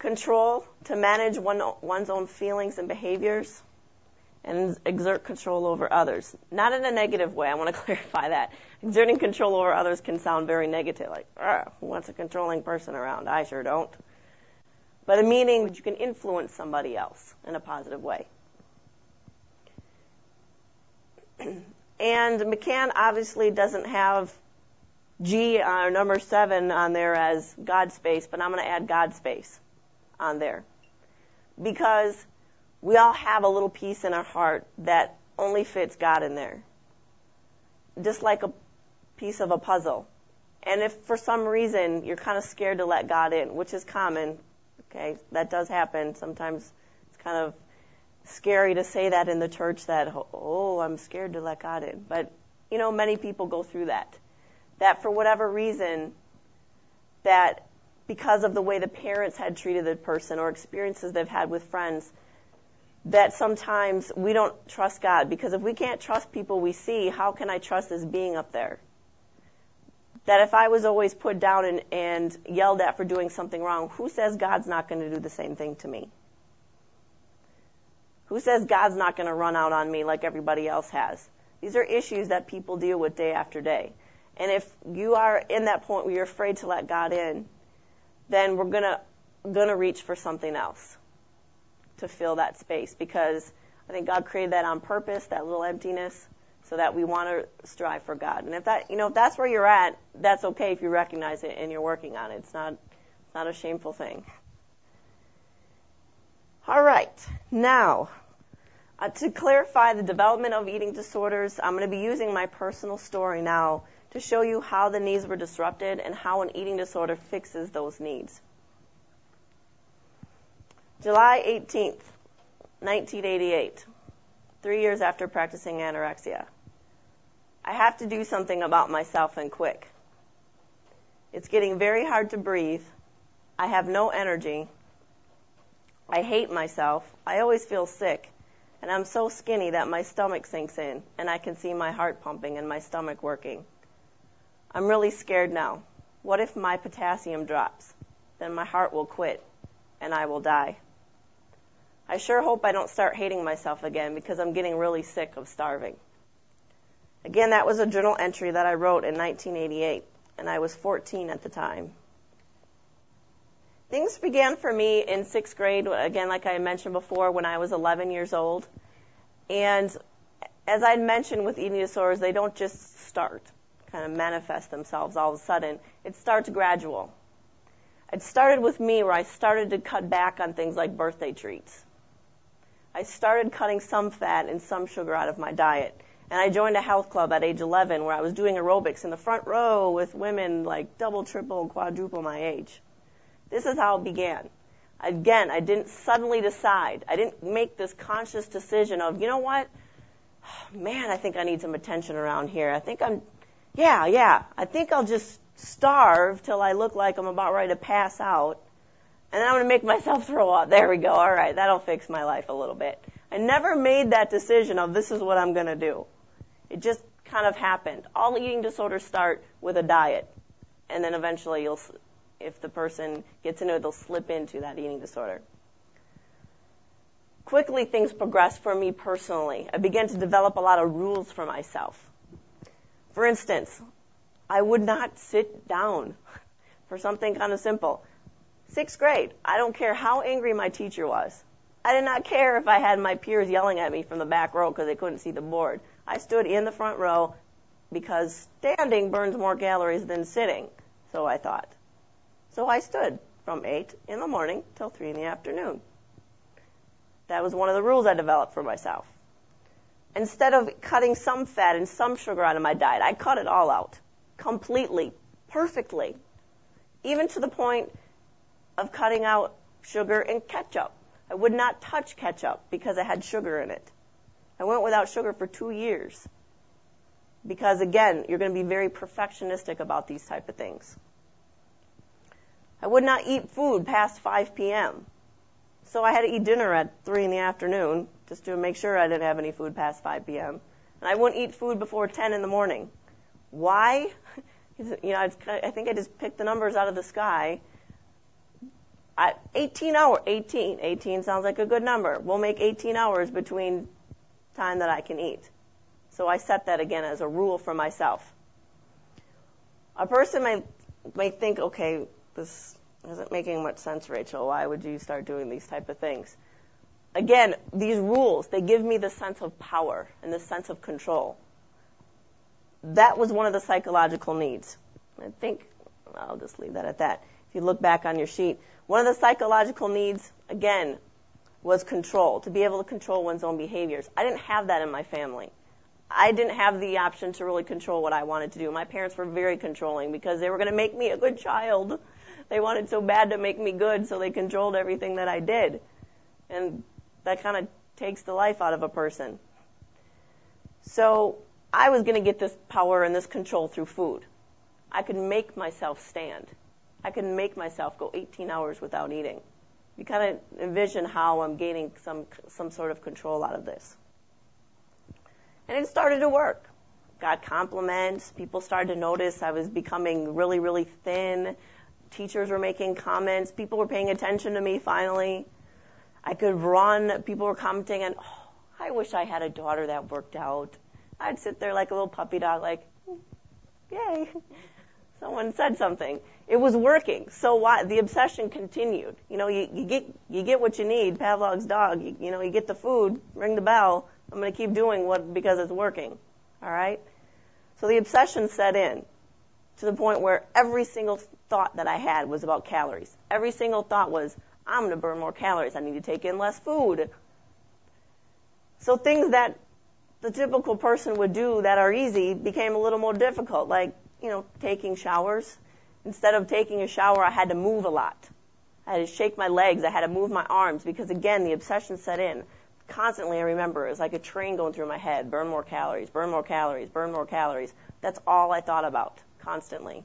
Control, to manage one, one's own feelings and behaviors, and exert control over others. Not in a negative way, I want to clarify that. Exerting control over others can sound very negative, like, who wants a controlling person around? I sure don't. But a meaning that you can influence somebody else in a positive way. And McCann obviously doesn't have G, or number seven, on there as God space, but I'm going to add God space on there. Because we all have a little piece in our heart that only fits God in there. Just like a piece of a puzzle. And if for some reason you're kind of scared to let God in, which is common, okay, that does happen. Sometimes it's kind of scary to say that in the church that, oh, I'm scared to let God in. But, you know, many people go through that. That for whatever reason, that because of the way the parents had treated the person or experiences they've had with friends, that sometimes we don't trust God. Because if we can't trust people we see, how can I trust this being up there? That if I was always put down and, and yelled at for doing something wrong, who says God's not going to do the same thing to me? Who says God's not going to run out on me like everybody else has? These are issues that people deal with day after day. And if you are in that point where you're afraid to let God in, then we're going to going to reach for something else to fill that space, because I think God created that on purpose, that little emptiness, so that we want to strive for God. And if that, you know, if that's where you're at, that's okay if you recognize it and you're working on it. It's not, it's not a shameful thing. All right. Now, uh, to clarify the development of eating disorders, I'm going to be using my personal story now to show you how the needs were disrupted and how an eating disorder fixes those needs. July eighteenth, nineteen eighty-eight, three years after practicing anorexia. I have to do something about myself and quick. It's getting very hard to breathe. I have no energy. I hate myself. I always feel sick. And I'm so skinny that my stomach sinks in, and I can see my heart pumping and my stomach working. I'm really scared now. What if my potassium drops? Then my heart will quit, and I will die. I sure hope I don't start hating myself again, because I'm getting really sick of starving. Again, that was a journal entry that I wrote in nineteen eighty-eight, and I was fourteen at the time. Things began for me in sixth grade, again, like I mentioned before, when I was eleven years old. And as I mentioned with eating disorders, they don't just start, kind of manifest themselves all of a sudden. It starts gradual. It started with me, where I started to cut back on things like birthday treats. I started cutting some fat and some sugar out of my diet. And I joined a health club at age eleven, where I was doing aerobics in the front row with women like double, triple, quadruple my age. This is how it began. Again, I didn't suddenly decide. I didn't make this conscious decision of, you know what? Man, I think I need some attention around here. I think I'm, yeah, yeah. I think I'll just starve till I look like I'm about ready to pass out. And then I'm going to make myself throw up. There we go. All right, that'll fix my life a little bit. I never made that decision of this is what I'm going to do. It just kind of happened. All eating disorders start with a diet. And then eventually, you'll, if the person gets into it, they'll slip into that eating disorder. Quickly, things progressed for me personally. I began to develop a lot of rules for myself. For instance, I would not sit down for something kind of simple. Sixth grade, I don't care how angry my teacher was. I did not care if I had my peers yelling at me from the back row because they couldn't see the board. I stood in the front row because standing burns more calories than sitting, so I thought. So I stood from eight in the morning till three in the afternoon. That was one of the rules I developed for myself. Instead of cutting some fat and some sugar out of my diet, I cut it all out. Completely. Perfectly. Even to the point of cutting out sugar and ketchup. I would not touch ketchup because it had sugar in it. I went without sugar for two years. Because again, you're going to be very perfectionistic about these type of things. I would not eat food past five p.m. So I had to eat dinner at three in the afternoon just to make sure I didn't have any food past five p.m. And I wouldn't eat food before ten in the morning. Why? You know, I think I just picked the numbers out of the sky. I, eighteen hours, eighteen, eighteen sounds like a good number. We'll make eighteen hours between time that I can eat. So I set that again as a rule for myself. A person may, may think, okay, this isn't making much sense, Rachel. Why would you start doing these type of things? Again, these rules, they give me the sense of power and the sense of control. That was one of the psychological needs. I think, I'll just leave that at that. If you look back on your sheet, one of the psychological needs, again, was control, to be able to control one's own behaviors. I didn't have that in my family. I didn't have the option to really control what I wanted to do. My parents were very controlling because they were going to make me a good child. They wanted so bad to make me good, so they controlled everything that I did. And that kind of takes the life out of a person. So I was going to get this power and this control through food. I could make myself stand. I could make myself go eighteen hours without eating. You kind of envision how I'm gaining some some sort of control out of this. And it started to work. Got compliments. People started to notice I was becoming really, really thin. Teachers were making comments. People were paying attention to me finally. I could run. People were commenting on, oh, I wish I had a daughter that worked out. I'd sit there like a little puppy dog, like, yay. Someone said something. It was working. So why, the obsession continued. You know, you, you get you get what you need. Pavlov's dog. You, you know, you get the food. Ring the bell. I'm going to keep doing what because it's working. All right. So the obsession set in to the point where every single thought that I had was about calories. Every single thought was, I'm going to burn more calories. I need to take in less food. So things that the typical person would do that are easy became a little more difficult, like, you know, taking showers. Instead of taking a shower, I had to move a lot. I had to shake my legs. I had to move my arms because, again, the obsession set in. Constantly, I remember, it was like a train going through my head. Burn more calories, burn more calories, burn more calories. That's all I thought about constantly.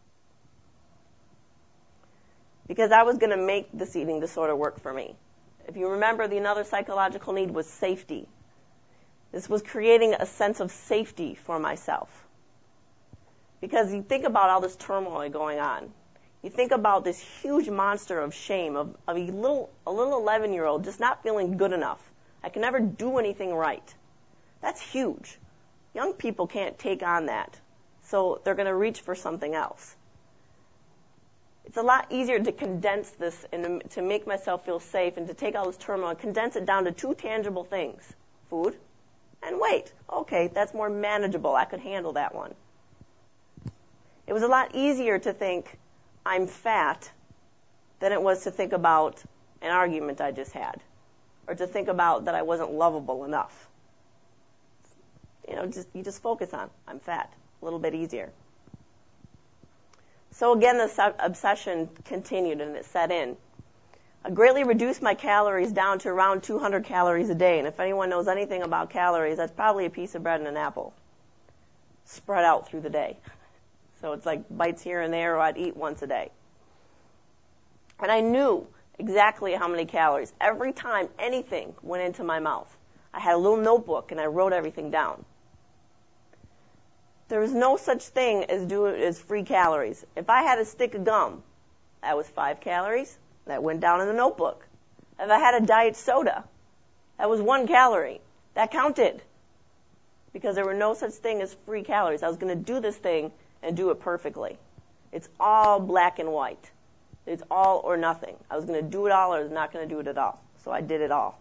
Because I was going to make this eating disorder work for me. If you remember, the another psychological need was safety. This was creating a sense of safety for myself. Because you think about all this turmoil going on. You think about this huge monster of shame of, of a little a little eleven-year-old just not feeling good enough. I can never do anything right. That's huge. Young people can't take on that. So they're going to reach for something else. It's a lot easier to condense this and to make myself feel safe and to take all this turmoil and condense it down to two tangible things. Food and weight. Okay, that's more manageable. I could handle that one. It was a lot easier to think I'm fat than it was to think about an argument I just had or to think about that I wasn't lovable enough. You know, just you just focus on I'm fat. A little bit easier. So again, this obsession continued and it set in. I greatly reduced my calories down to around two hundred calories a day. And if anyone knows anything about calories, that's probably a piece of bread and an apple spread out through the day. So it's like bites here and there, or I'd eat once a day. And I knew exactly how many calories. Every time anything went into my mouth, I had a little notebook and I wrote everything down. There was no such thing as do as free calories. If I had a stick of gum, that was five calories. That went down in the notebook. If I had a diet soda, that was one calorie. That counted. Because there were no such thing as free calories. I was going to do this thing and do it perfectly. It's all black and white. It's all or nothing. I was going to do it all or I was not going to do it at all. So I did it all.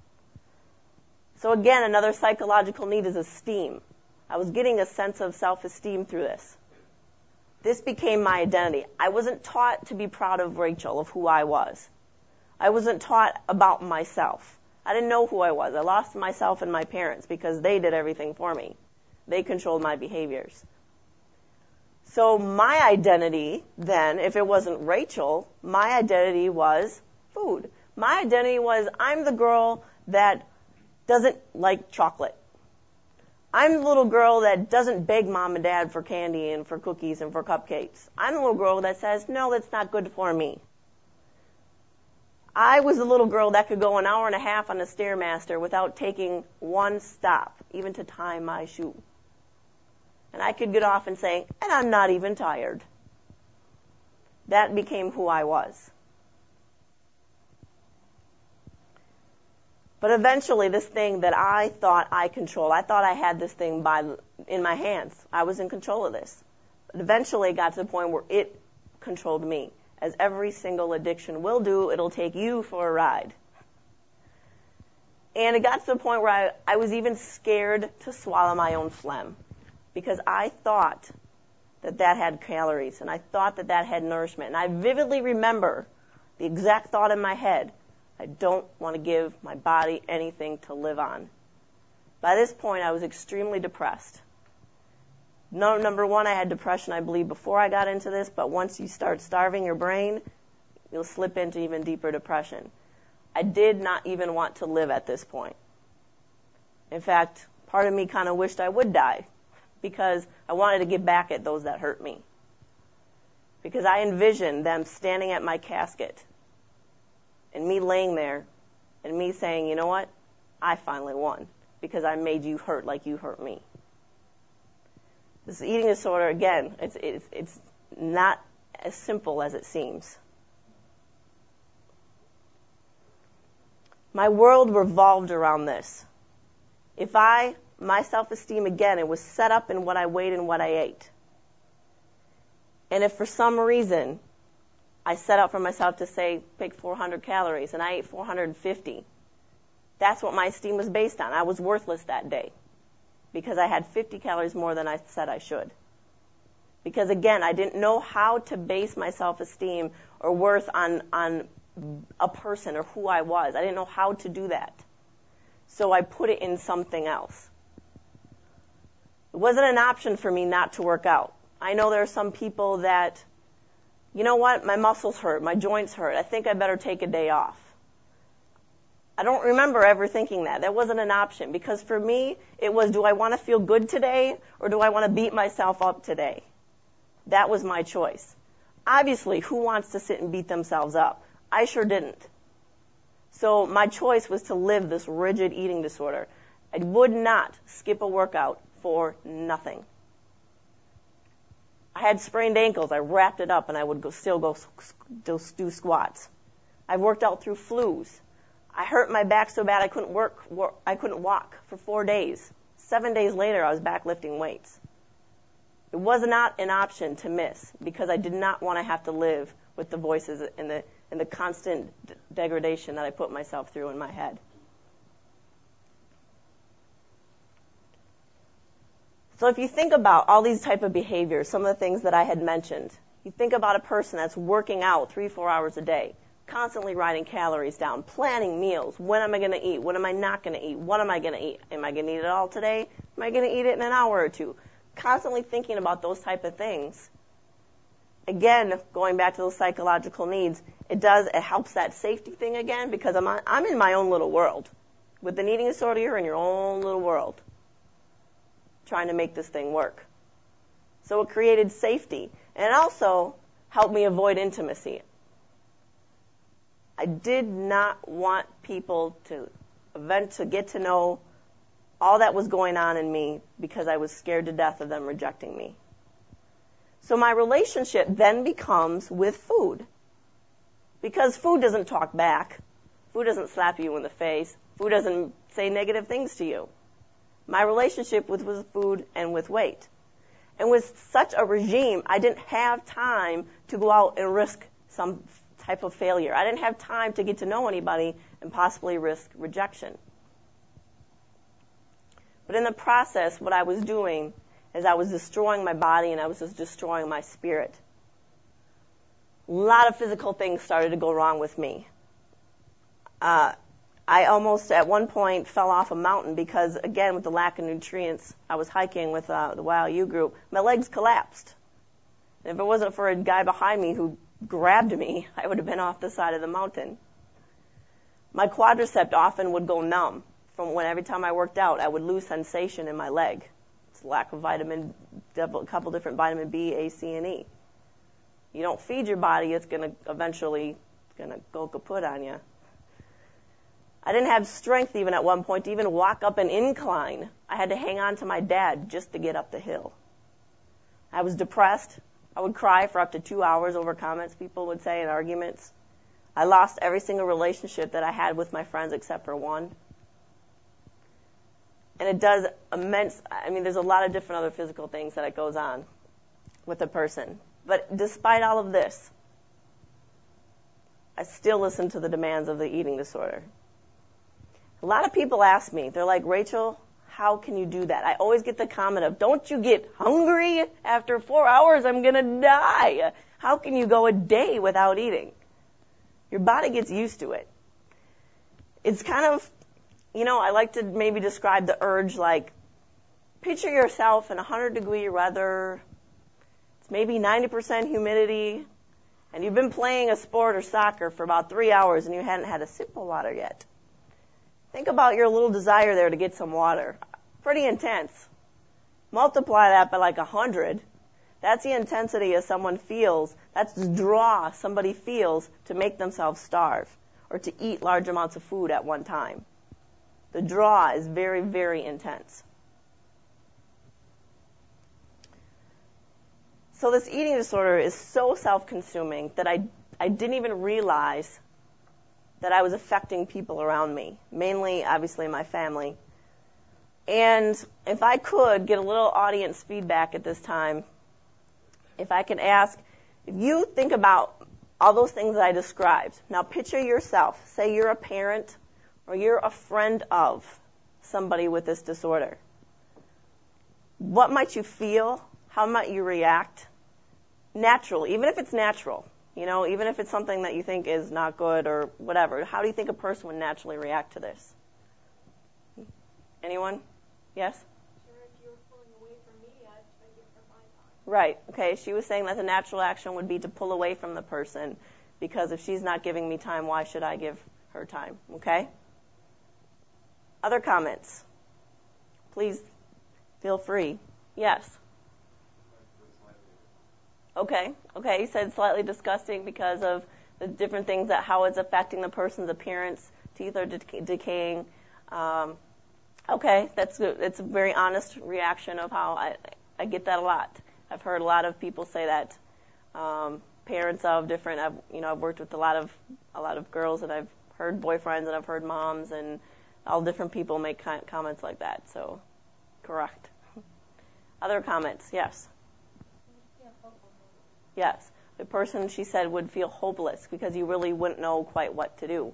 So again, another psychological need is esteem. I was getting a sense of self-esteem through this. This became my identity. I wasn't taught to be proud of Rachel, of who I was. I wasn't taught about myself. I didn't know who I was. I lost myself in my parents because they did everything for me. They controlled my behaviors. So my identity then, if it wasn't Rachel, my identity was food. My identity was I'm the girl that doesn't like chocolate. I'm the little girl that doesn't beg mom and dad for candy and for cookies and for cupcakes. I'm the little girl that says, no, that's not good for me. I was the little girl that could go an hour and a half on the Stairmaster without taking one stop, even to tie my shoe. And I could get off and say, and I'm not even tired. That became who I was. But eventually, this thing that I thought I controlled, I thought I had this thing by in my hands. I was in control of this. But eventually, it got to the point where it controlled me. As every single addiction will do, it'll take you for a ride. And it got to the point where I, I was even scared to swallow my own phlegm, because I thought that that had calories, and I thought that that had nourishment. And I vividly remember the exact thought in my head: I don't want to give my body anything to live on. By this point, I was extremely depressed. No, number one, I had depression, I believe, before I got into this, but once you start starving your brain, you'll slip into even deeper depression. I did not even want to live at this point. In fact, part of me kind of wished I would die, because I wanted to get back at those that hurt me. Because I envisioned them standing at my casket, and me laying there, and me saying, you know what? I finally won, because I made you hurt like you hurt me. This eating disorder, again, it's, it's, it's not as simple as it seems. My world revolved around this. If I, my self-esteem, again, it was set up in what I weighed and what I ate. And if for some reason I set out for myself to say, pick four hundred calories, and I ate four hundred fifty, that's what my esteem was based on. I was worthless that day, because I had fifty calories more than I said I should. Because again, I didn't know how to base my self-esteem or worth on, on a person or who I was. I didn't know how to do that. So I put it in something else. It wasn't an option for me not to work out. I know there are some people that, you know what, my muscles hurt, my joints hurt, I think I better take a day off. I don't remember ever thinking that. That wasn't an option, because for me, it was, do I want to feel good today, or do I want to beat myself up today? That was my choice. Obviously, who wants to sit and beat themselves up? I sure didn't. So my choice was to live this rigid eating disorder. I would not skip a workout for nothing. I had sprained ankles. I wrapped it up, and I would go, still go do squats. I worked out through flus. I hurt my back so bad I couldn't work, work, I couldn't walk for four days. Seven days later, I was back lifting weights. It was not an option to miss, because I did not want to have to live with the voices and the, and the constant d- degradation that I put myself through in my head. So if you think about all these type of behaviors, some of the things that I had mentioned, you think about a person that's working out three, four hours a day, constantly writing calories down, planning meals. When am I going to eat? When am I not going to eat? What am I going to eat? Am I going to eat it all today? Am I going to eat it in an hour or two? Constantly thinking about those type of things. Again, going back to those psychological needs, it does, it helps that safety thing again, because I'm, I'm in my own little world. With an eating disorder, you're in your own little world, trying to make this thing work. So it created safety. And it also helped me avoid intimacy. I did not want people to event to get to know all that was going on in me, because I was scared to death of them rejecting me. So my relationship then becomes with food. Because food doesn't talk back. Food doesn't slap you in the face. Food doesn't say negative things to you. My relationship was with food and with weight. And with such a regime, I didn't have time to go out and risk some type of failure. I didn't have time to get to know anybody and possibly risk rejection. But in the process, what I was doing is I was destroying my body, and I was just destroying my spirit. A lot of physical things started to go wrong with me. Uh, I almost, at one point, fell off a mountain because, again, with the lack of nutrients, I was hiking with uh, the Y L U group. My legs collapsed. And if it wasn't for a guy behind me who grabbed me, I would have been off the side of the mountain. My quadricep often would go numb from when every time I worked out, I would lose sensation in my leg. It's lack of vitamin, a couple different vitamin B, A, C, and E. You don't feed your body, it's going to eventually going to go kaput on you. I didn't have strength even at one point to even walk up an incline. I had to hang on to my dad just to get up the hill. I was depressed. I would cry for up to two hours over comments people would say and arguments. I lost every single relationship that I had with my friends except for one. And it does immense, I mean, there's a lot of different other physical things that it goes on with a person. But despite all of this, I still listen to the demands of the eating disorder. A lot of people ask me, they're like, Rachel, how can you do that? I always get the comment of, don't you get hungry? After four hours, I'm going to die. How can you go a day without eating? Your body gets used to it. It's kind of, you know, I like to maybe describe the urge like, picture yourself in one hundred degree weather. It's maybe ninety percent humidity. And you've been playing a sport or soccer for about three hours and you hadn't had a sip of water yet. Think about your little desire there to get some water. Pretty intense. Multiply that by like a hundred. That's the intensity as someone feels. That's the draw somebody feels to make themselves starve or to eat large amounts of food at one time. The draw is very, very intense. So this eating disorder is so self-consuming that I, I didn't even realize that I was affecting people around me, mainly, obviously, my family. And if I could get a little audience feedback at this time, if I could ask, if you think about all those things that I described, now picture yourself. Say you're a parent or you're a friend of somebody with this disorder. What might you feel? How might you react? Naturally, even if it's natural, you know, even if it's something that you think is not good or whatever, how do you think a person would naturally react to this? Anyone? Yes? Sure, if you were pulling away from me, I'd try to give her my time. Right. Okay. She was saying that the natural action would be to pull away from the person because if she's not giving me time, why should I give her time? Okay? Other comments? Please feel free. Yes? Okay. Okay. You said slightly disgusting because of the different things that how it's affecting the person's appearance. Teeth are de- decaying. Um, okay. That's good. It's a very honest reaction of how I, I get that a lot. I've heard a lot of people say that. Um, parents of different, I've, you know, I've worked with a lot of, a lot of girls and I've heard boyfriends and I've heard moms and all different people make comments like that. So, correct. Other comments? Yes. Yes. The person, she said, would feel hopeless because you really wouldn't know quite what to do.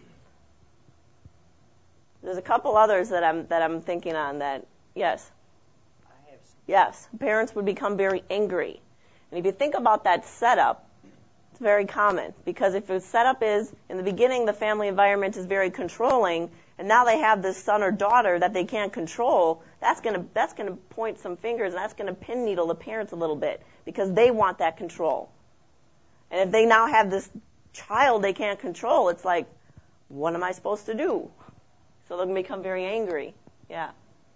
There's a couple others that I'm that I'm thinking on that, yes. I have some. Yes. Parents would become very angry. And if you think about that setup, it's very common because if the setup is, in the beginning, the family environment is very controlling, and now they have this son or daughter that they can't control, that's going to that's going to point some fingers and that's going to pin needle the parents a little bit because they want that control. And if they now have this child they can't control, it's like, what am I supposed to do? So they'll become very angry. Yeah.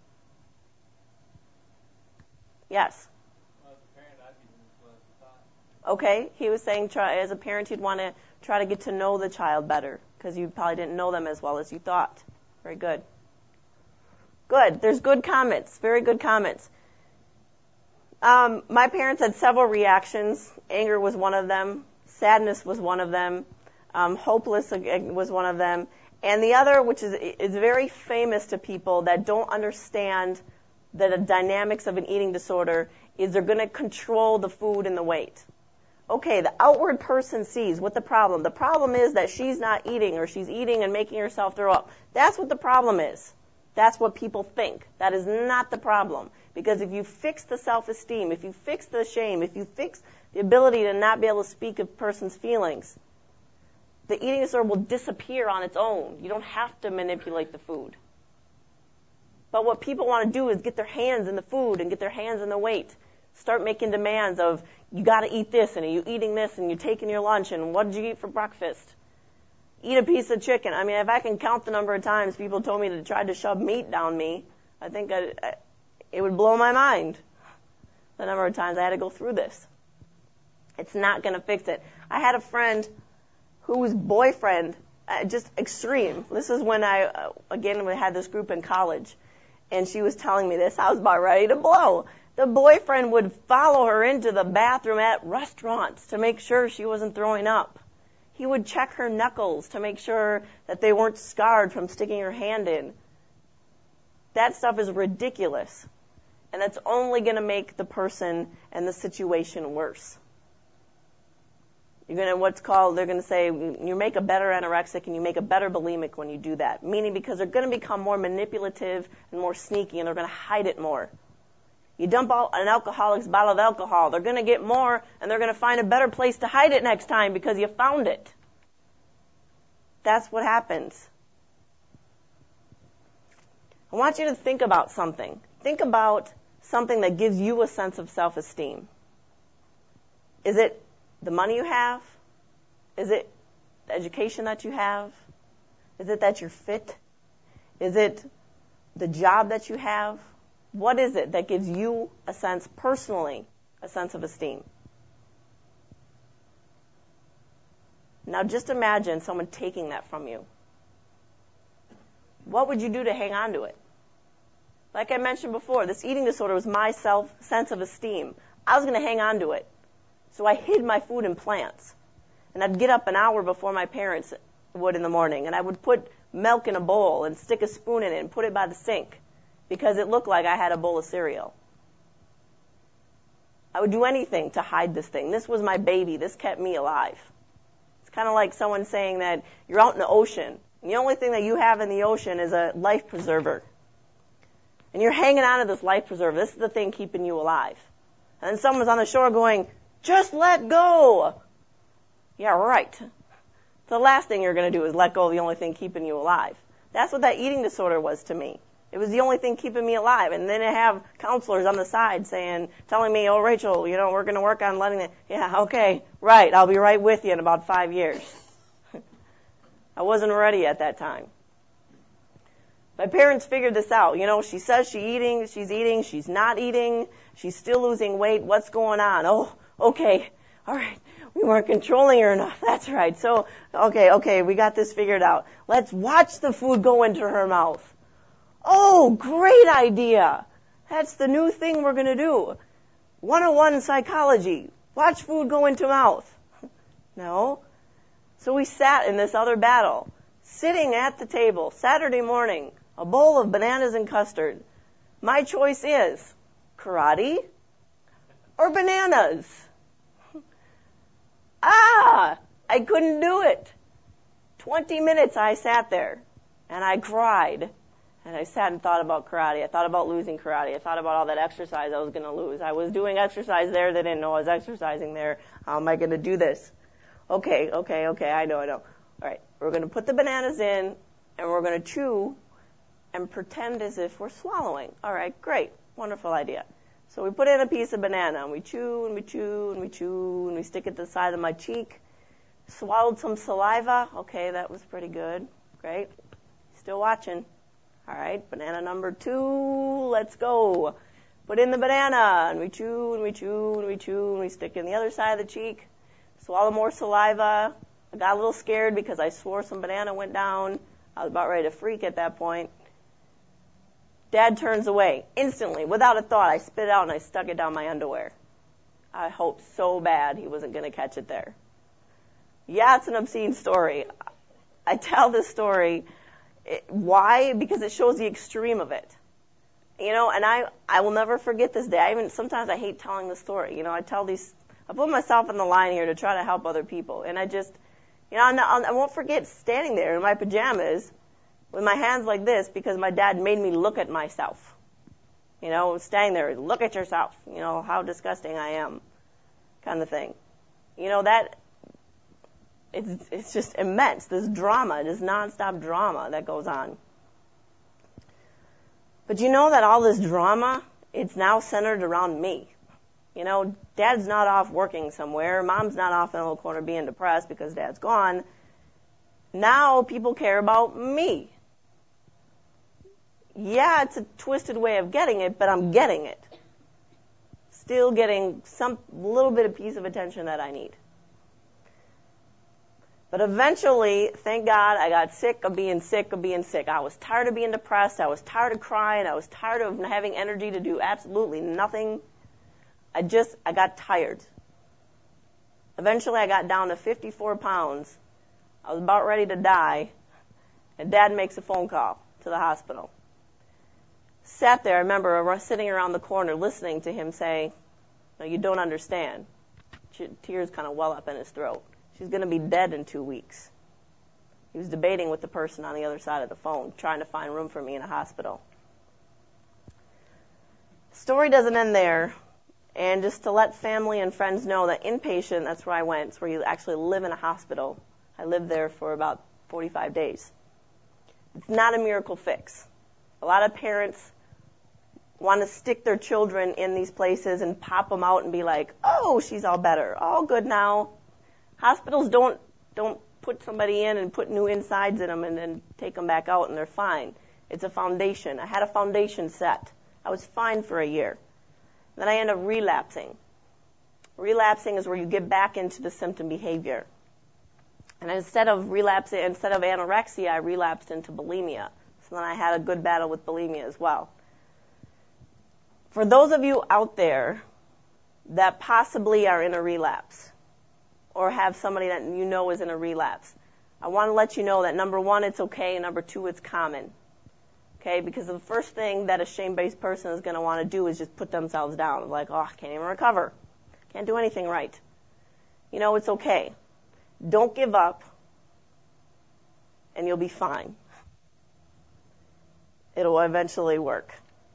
Yes. Well, as a parent, I'd be influenced with that. Okay. He was saying, try, as a parent, you'd want to try to get to know the child better because you probably didn't know them as well as you thought. Very good. Good. There's good comments. Very good comments. Um, my parents had several reactions. Anger was one of them. Sadness was one of them. Um, hopeless was one of them. And the other, which is, is very famous to people that don't understand the dynamics of an eating disorder, is they're going to control the food and the weight. Okay, the outward person sees what the problem. The problem is that she's not eating or she's eating and making herself throw up. That's what the problem is. That's what people think. That is not the problem. Because if you fix the self-esteem, if you fix the shame, if you fix the ability to not be able to speak a person's feelings, the eating disorder will disappear on its own. You don't have to manipulate the food. But what people want to do is get their hands in the food and get their hands in the weight. Start making demands of, you got to eat this, and are you eating this, and you're taking your lunch, and what did you eat for breakfast? Eat a piece of chicken. I mean, if I can count the number of times people told me to try to shove meat down me, I think I, I, it would blow my mind the number of times I had to go through this. It's not going to fix it. I had a friend whose boyfriend, uh, just extreme. This is when I, uh, again, we had this group in college, and she was telling me this. I was about ready to blow. The boyfriend would follow her into the bathroom at restaurants to make sure she wasn't throwing up. He would check her knuckles to make sure that they weren't scarred from sticking her hand in. That stuff is ridiculous. And that's only going to make the person and the situation worse. You're going to, what's called, they're going to say, you make a better anorexic and you make a better bulimic when you do that. Meaning because they're going to become more manipulative and more sneaky and they're going to hide it more. You dump out an alcoholic's bottle of alcohol, they're going to get more and they're going to find a better place to hide it next time because you found it. That's what happens. I want you to think about something. Think about something that gives you a sense of self-esteem. Is it the money you have? Is it the education that you have? Is it that you're fit? Is it the job that you have? What is it that gives you a sense, personally, a sense of esteem? Now just imagine someone taking that from you. What would you do to hang on to it? Like I mentioned before, this eating disorder was my self sense of esteem. I was going to hang on to it. So I hid my food in plants. And I'd get up an hour before my parents would in the morning. And I would put milk in a bowl and stick a spoon in it and put it by the sink because it looked like I had a bowl of cereal. I would do anything to hide this thing. This was my baby. This kept me alive. It's kind of like someone saying that you're out in the ocean. And the only thing that you have in the ocean is a life preserver. And you're hanging on to this life preserver. This is the thing keeping you alive. And then someone's on the shore going, just let go. Yeah, right. The last thing you're going to do is let go of the only thing keeping you alive. That's what that eating disorder was to me. It was the only thing keeping me alive. And then I have counselors on the side saying, telling me, oh, Rachel, you know, we're going to work on letting it. Yeah, okay, right. I'll be right with you in about five years. I wasn't ready at that time. My parents figured this out. You know, she says she's eating, she's eating, she's not eating, she's still losing weight. What's going on? Oh, okay, all right. We weren't controlling her enough. That's right. So, okay, okay, we got this figured out. Let's watch the food go into her mouth. Oh, great idea. That's the new thing we're going to do. one oh one psychology. Watch food go into mouth. No. So we sat in this other battle, sitting at the table, Saturday morning, a bowl of bananas and custard. My choice is karate or bananas. Ah, I couldn't do it. Twenty minutes I sat there and I cried. And I sat and thought about karate. I thought about losing karate. I thought about all that exercise I was going to lose. I was doing exercise there. They didn't know I was exercising there. How am I going to do this? Okay, okay, okay. I know, I know. All right. We're going to put the bananas in and we're going to chew and pretend as if we're swallowing. All right, great. Wonderful idea. So we put in a piece of banana and we chew and we chew and we chew and we stick it to the side of my cheek. Swallowed some saliva. Okay, that was pretty good. Great. Still watching. All right, banana number two, let's go. Put in the banana, and we chew, and we chew, and we chew, and we stick in the other side of the cheek. Swallow more saliva. I got a little scared because I swore some banana went down. I was about ready to freak at that point. Dad turns away. Instantly, without a thought, I spit it out and I stuck it down my underwear. I hoped so bad he wasn't going to catch it there. Yeah, it's an obscene story. I tell this story. It, why? Because it shows the extreme of it. You know, and I, I will never forget this day. I even, sometimes I hate telling the story. You know, I tell these, I put myself on the line here to try to help other people. And I just, you know, I'm not, I won't forget standing there in my pajamas with my hands like this because my dad made me look at myself. You know, standing there, look at yourself. You know, how disgusting I am, kind of thing. You know, that, It's, it's just immense, this drama, this nonstop drama that goes on. But you know that all this drama, it's now centered around me. You know, Dad's not off working somewhere. Mom's not off in a little corner being depressed because Dad's gone. Now people care about me. Yeah, it's a twisted way of getting it, but I'm getting it. Still getting some little bit of piece of attention that I need. But eventually, thank God, I got sick of being sick of being sick. I was tired of being depressed. I was tired of crying. I was tired of having energy to do absolutely nothing. I just, I got tired. Eventually, I got down to fifty-four pounds. I was about ready to die. And Dad makes a phone call to the hospital. sat there, I remember ar- sitting around the corner listening to him say, no, you don't understand. Tears kind of well up in his throat. She's going to be dead in two weeks. He was debating with the person on the other side of the phone, trying to find room for me in a hospital. Story doesn't end there. And just to let family and friends know that inpatient, that's where I went. It's where you actually live in a hospital. I lived there for about forty-five days. It's not a miracle fix. A lot of parents want to stick their children in these places and pop them out and be like, oh, she's all better, all good now. Hospitals don't don't put somebody in and put new insides in them and then take them back out and they're fine. It's a foundation. I had a foundation set. I was fine for a year. Then I end up relapsing. Relapsing is where you get back into the symptom behavior. And instead of relapsing, instead of anorexia, I relapsed into bulimia. So then I had a good battle with bulimia as well. For those of you out there that possibly are in a relapse or have somebody that you know is in a relapse, I want to let you know that number one, it's okay, and number two, it's common. Okay, because the first thing that a shame-based person is going to want to do is just put themselves down. Like, oh, I can't even recover. Can't do anything right. You know, it's okay. Don't give up, and you'll be fine. It'll eventually work.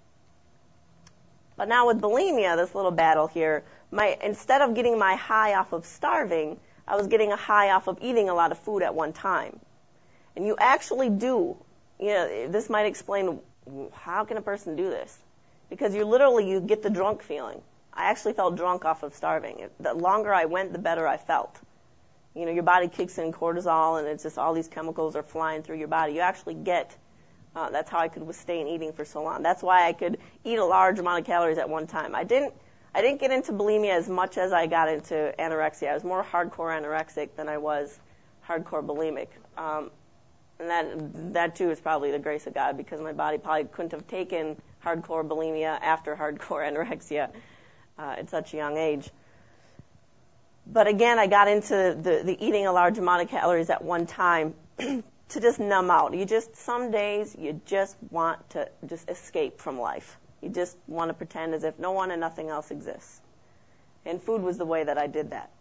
But now with bulimia, this little battle here, my instead of getting my high off of starving, I was getting a high off of eating a lot of food at one time. And you actually do, you know, this might explain how can a person do this? Because you literally, you get the drunk feeling. I actually felt drunk off of starving. The longer I went, the better I felt. You know, your body kicks in cortisol, and it's just all these chemicals are flying through your body. You actually get Uh, that's how I could withstand eating for so long. That's why I could eat a large amount of calories at one time. I didn't, I didn't get into bulimia as much as I got into anorexia. I was more hardcore anorexic than I was hardcore bulimic. Um, and that, that too is probably the grace of God, because my body probably couldn't have taken hardcore bulimia after hardcore anorexia uh, at such a young age. But again, I got into the, the eating a large amount of calories at one time to just numb out. You just, some days, you just want to just escape from life. You just want to pretend as if no one and nothing else exists. And food was the way that I did that.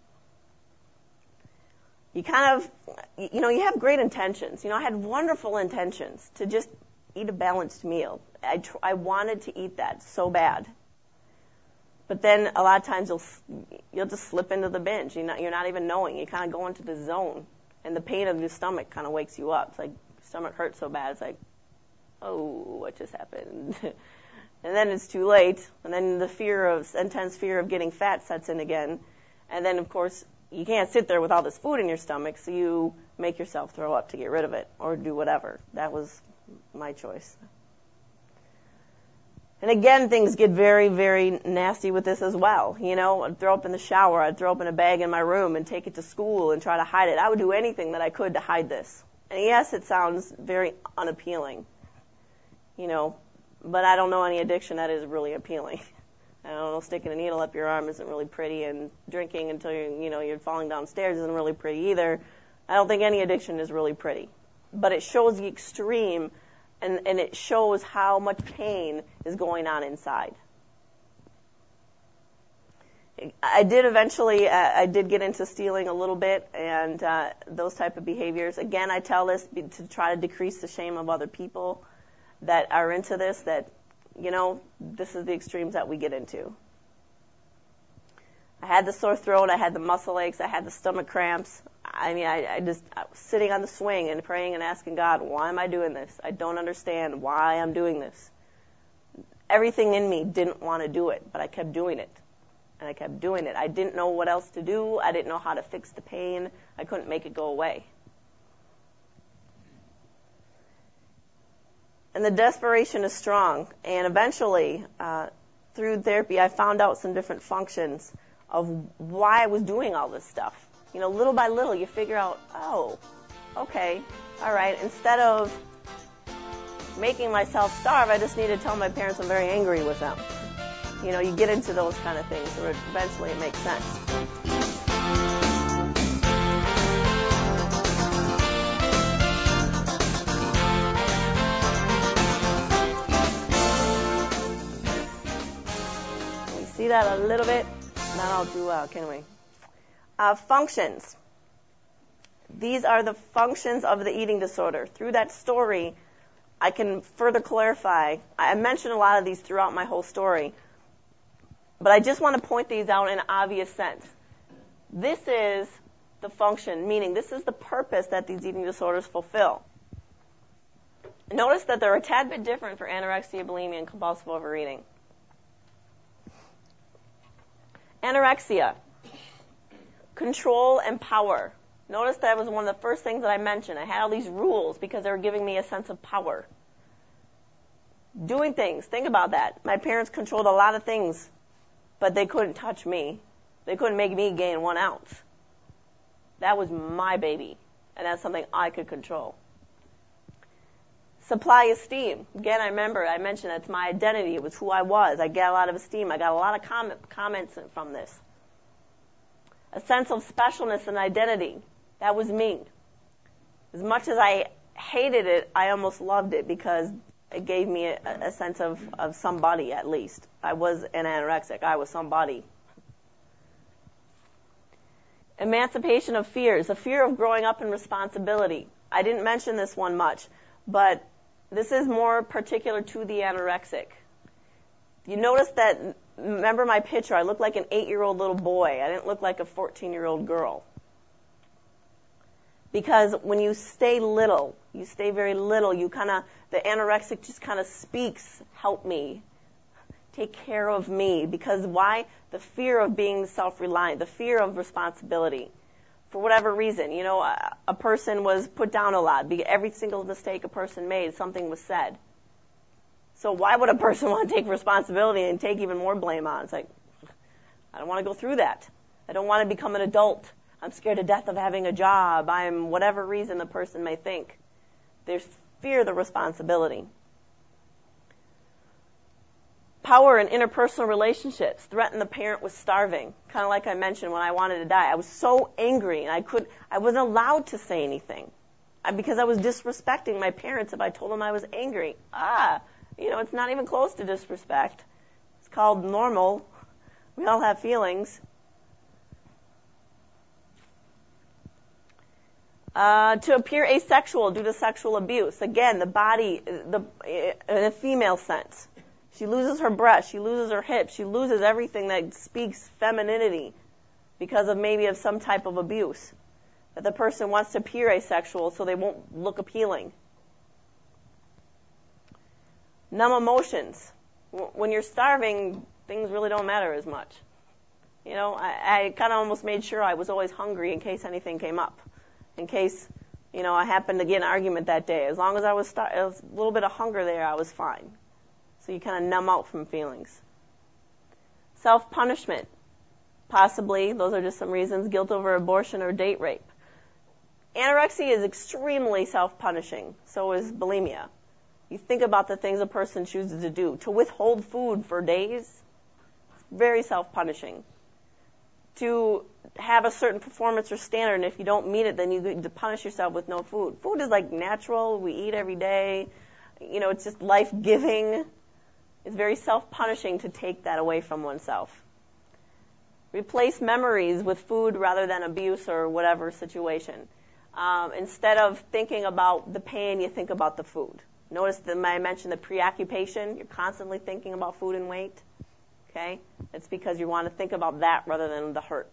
You kind of, you know, you have great intentions. You know, I had wonderful intentions to just eat a balanced meal. I, tr- I wanted to eat that so bad. But then a lot of times you'll, you'll just slip into the binge. You're not, you're not even knowing. You kind of go into the zone. And the pain of your stomach kind of wakes you up. It's like, your stomach hurts so bad. It's like, oh, what just happened? And then it's too late. And then the fear of, intense fear of getting fat sets in again. And then, of course, you can't sit there with all this food in your stomach, so you make yourself throw up to get rid of it or do whatever. That was my choice. And again, things get very, very nasty with this as well. You know, I'd throw up in the shower. I'd throw up in a bag in my room and take it to school and try to hide it. I would do anything that I could to hide this. And yes, it sounds very unappealing, you know, but I don't know any addiction that is really appealing. I don't know, sticking a needle up your arm isn't really pretty, and drinking until you you know you're falling downstairs isn't really pretty either. I don't think any addiction is really pretty, but it shows the extreme. And, and it shows how much pain is going on inside. I did eventually, uh, I did get into stealing a little bit and uh, those type of behaviors. Again, I tell this to try to decrease the shame of other people that are into this, that, you know, this is the extremes that we get into. I had the sore throat, I had the muscle aches, I had the stomach cramps. I mean, I, I just I was sitting on the swing and praying and asking God, why am I doing this? I don't understand why I'm doing this. Everything in me didn't want to do it, but I kept doing it. And I kept doing it. I didn't know what else to do. I didn't know how to fix the pain. I couldn't make it go away. And the desperation is strong. And eventually, uh, through therapy, I found out some different functions of why I was doing all this stuff. You know, little by little, you figure out, oh, okay, all right. Instead of making myself starve, I just need to tell my parents I'm very angry with them. You know, you get into those kind of things where eventually it makes sense. see that a little bit? Not all too well, can we? Uh, functions. These are the functions of the eating disorder. Through that story, I can further clarify. I mentioned a lot of these throughout my whole story, but I just want to point these out in an obvious sense. This is the function, meaning this is the purpose that these eating disorders fulfill. Notice that they're a tad bit different for anorexia, bulimia, and compulsive overeating. Anorexia, control and power. Notice that was one of the first things that I mentioned. I had all these rules because they were giving me a sense of power. Doing things, think about that. My parents controlled a lot of things, but they couldn't touch me. They couldn't make me gain one ounce. That was my baby, and that's something I could control. Supply esteem. Again, I remember I mentioned it's my identity. It was who I was. I got a lot of esteem. I got a lot of comment, comments from this. A sense of specialness and identity. That was me. As much as I hated it, I almost loved it because it gave me a, a sense of, of somebody at least. I was an anorexic. I was somebody. Emancipation of fears. A fear of growing up in responsibility. I didn't mention this one much, but this is more particular to the anorexic. You notice that, remember my picture, I looked like an eight-year-old little boy. I didn't look like a fourteen-year-old girl. Because when you stay little, you stay very little, you kind of, the anorexic just kind of speaks, help me, take care of me. Because why? The fear of being self-reliant, the fear of responsibility. For whatever reason, you know, a, a person was put down a lot. Every single mistake a person made, something was said. So why would a person want to take responsibility and take even more blame on? It's like, I don't want to go through that. I don't want to become an adult. I'm scared to death of having a job. I'm whatever reason the person may think. There's fear of the responsibility. Power in interpersonal relationships. Threaten the parent with starving. Kind of like I mentioned when I wanted to die. I was so angry and I could, I wasn't allowed to say anything. I, because I was disrespecting my parents if I told them I was angry. Ah, you know, it's not even close to disrespect. It's called normal. We all have feelings. Uh, to appear asexual due to sexual abuse. Again, the body, the, in a female sense. She loses her breast, she loses her hips, she loses everything that speaks femininity because of maybe of some type of abuse. That the person wants to appear asexual so they won't look appealing. Numb emotions. When you're starving, things really don't matter as much. You know, I, I kind of almost made sure I was always hungry in case anything came up. In case, you know, I happened to get an argument that day. As long as I was, star- there was a little bit of hunger there, I was fine. So you kind of numb out from feelings. Self-punishment. Possibly, those are just some reasons, guilt over abortion or date rape. Anorexia is extremely self-punishing. So is bulimia. You think about the things a person chooses to do. To withhold food for days, it's very self-punishing. To have a certain performance or standard, and if you don't meet it, then you get to punish yourself with no food. Food is like natural. We eat every day. You know, it's just life-giving. It's very self-punishing to take that away from oneself. Replace memories with food rather than abuse or whatever situation. Um, instead of thinking about the pain, you think about the food. Notice that I mentioned the preoccupation. You're constantly thinking about food and weight. Okay? It's because you want to think about that rather than the hurt.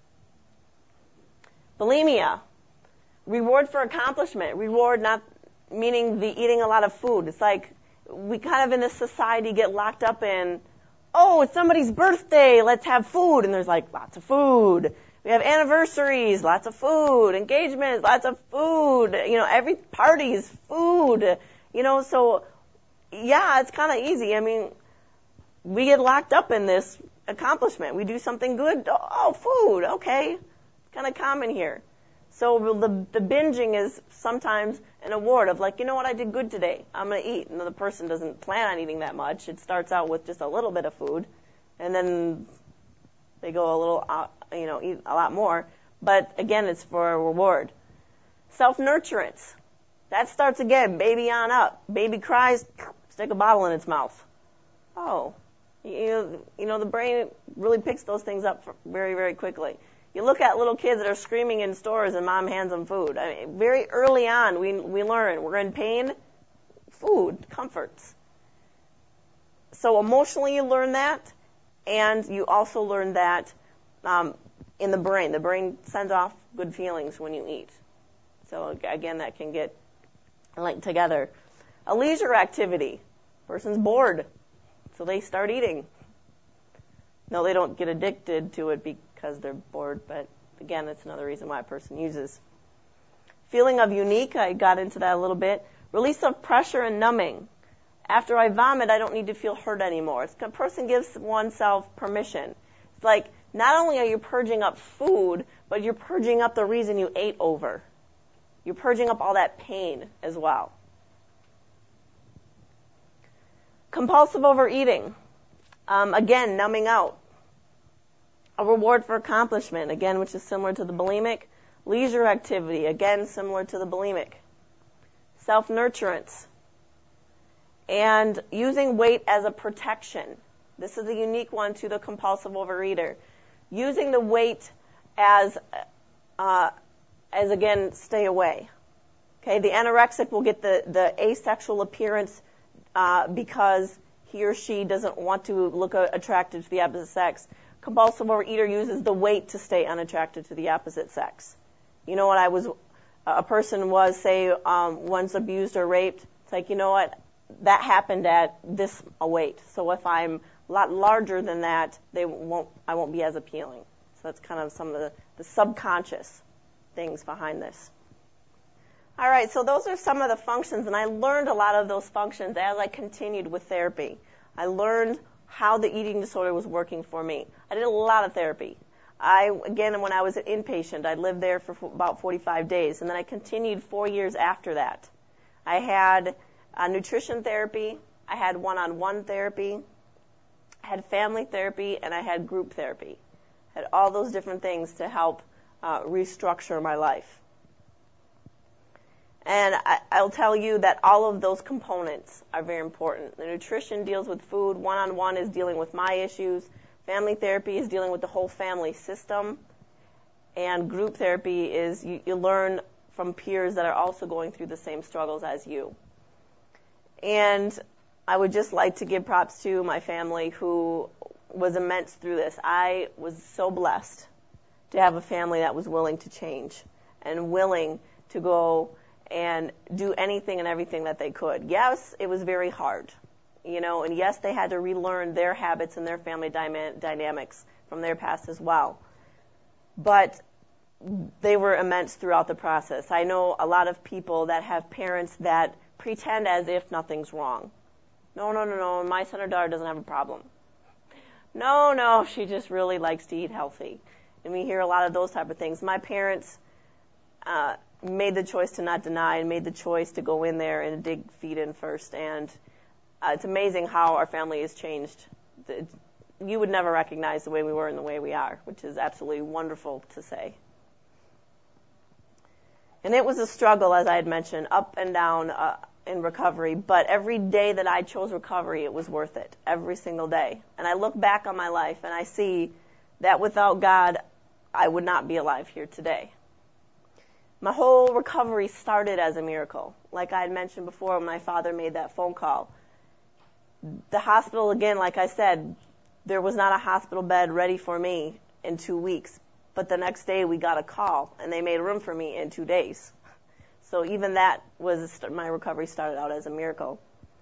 Bulimia. Reward for accomplishment. Reward not meaning the eating a lot of food. It's like we kind of in this society get locked up in, oh, it's somebody's birthday, let's have food. And there's like lots of food. We have anniversaries, lots of food. Engagements, lots of food. You know, every party's food. You know, so yeah, it's kind of easy. I mean, we get locked up in this accomplishment. We do something good. Oh, food. Okay. It's kind of common here. So the, the binging is sometimes an award of like, you know what, I did good today. I'm going to eat. And the person doesn't plan on eating that much. It starts out with just a little bit of food. And then they go a little, uh, you know, eat a lot more. But again, it's for a reward. Self-nurturance. That starts again, baby on up. Baby cries, stick a bottle in its mouth. Oh, You know, you know, the brain really picks those things up very, very quickly. You look at little kids that are screaming in stores and mom hands them food. I mean, very early on, we we learn we're in pain, food comforts. So emotionally, you learn that, and you also learn that um, in the brain. The brain sends off good feelings when you eat. So again, that can get linked together. A leisure activity. Person's bored, so they start eating. No, they don't get addicted to it because they're bored, but again, that's another reason why a person uses. Feeling of unique, I got into that a little bit. Release of pressure and numbing. After I vomit, I don't need to feel hurt anymore. It's, a person gives oneself permission. It's like, not only are you purging up food, but you're purging up the reason you ate over. You're purging up all that pain as well. Compulsive overeating. Um, again, numbing out. A reward for accomplishment, again, which is similar to the bulimic. Leisure activity, again, similar to the bulimic. Self-nurturance. And using weight as a protection. This is a unique one to the compulsive overeater. Using the weight as, uh, as again, stay away. Okay, the anorexic will get the, the asexual appearance uh, because he or she doesn't want to look attracted to the opposite sex. Compulsive overeater uses the weight to stay unattracted to the opposite sex. You know what I was, a person was, say, um, once abused or raped. It's like, you know what, that happened at this weight. So if I'm a lot larger than that, they won't, I won't be as appealing. So that's kind of some of the, the subconscious things behind this. All right, so those are some of the functions, and I learned a lot of those functions as I continued with therapy. I learned how the eating disorder was working for me. I did a lot of therapy. I, again, when I was an inpatient, I lived there for about forty-five days, and then I continued four years after that. I had uh, nutrition therapy, I had one-on-one therapy, I had family therapy, and I had group therapy. I had all those different things to help uh, restructure my life. And I, I'll tell you that all of those components are very important. The nutrition deals with food. One-on-one is dealing with my issues. Family therapy is dealing with the whole family system. And group therapy is you, you learn from peers that are also going through the same struggles as you. And I would just like to give props to my family who was immense through this. I was so blessed to have a family that was willing to change and willing to go and do anything and everything that they could. Yes, it was very hard, you know, and yes, they had to relearn their habits and their family dyma- dynamics from their past as well. But they were immense throughout the process. I know a lot of people that have parents that pretend as if nothing's wrong. No, no, no, no, my son or daughter doesn't have a problem. No, no, she just really likes to eat healthy. And we hear a lot of those type of things. My parents uh, made the choice to not deny and made the choice to go in there and dig feet in first. And uh, it's amazing how our family has changed. You would never recognize the way we were and the way we are, which is absolutely wonderful to say. And it was a struggle, as I had mentioned, up and down uh, in recovery. But every day that I chose recovery, it was worth it. Every single day. And I look back on my life and I see that without God, I would not be alive here today. My whole recovery started as a miracle. Like I had mentioned before when my father made that phone call. The hospital, again, like I said, there was not a hospital bed ready for me in two weeks. But the next day we got a call, and they made room for me in two days. So even that was, my recovery started out as a miracle.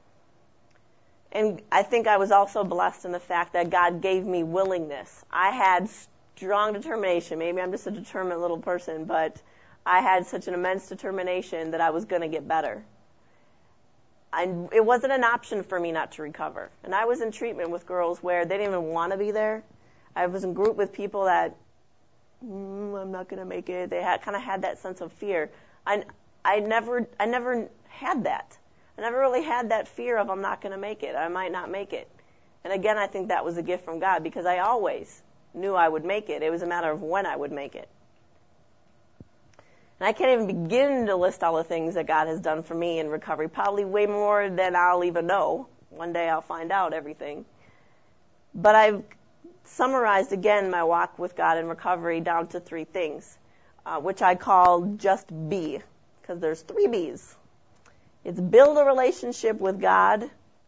And I think I was also blessed in the fact that God gave me willingness. I had strong determination. Maybe I'm just a determined little person, but I had such an immense determination that I was going to get better. I, it wasn't an option for me not to recover. And I was in treatment with girls where they didn't even want to be there. I was in group with people that, mm, I'm not going to make it. They had kind of had that sense of fear. I, I never, I never had that. I never really had that fear of I'm not going to make it. I might not make it. And again, I think that was a gift from God because I always knew I would make it. It was a matter of when I would make it. And I can't even begin to list all the things that God has done for me in recovery, probably way more than I'll even know. One day I'll find out everything. But I've summarized again my walk with God in recovery down to three things, uh, which I call just be, because there's three B's. It's build a relationship with God,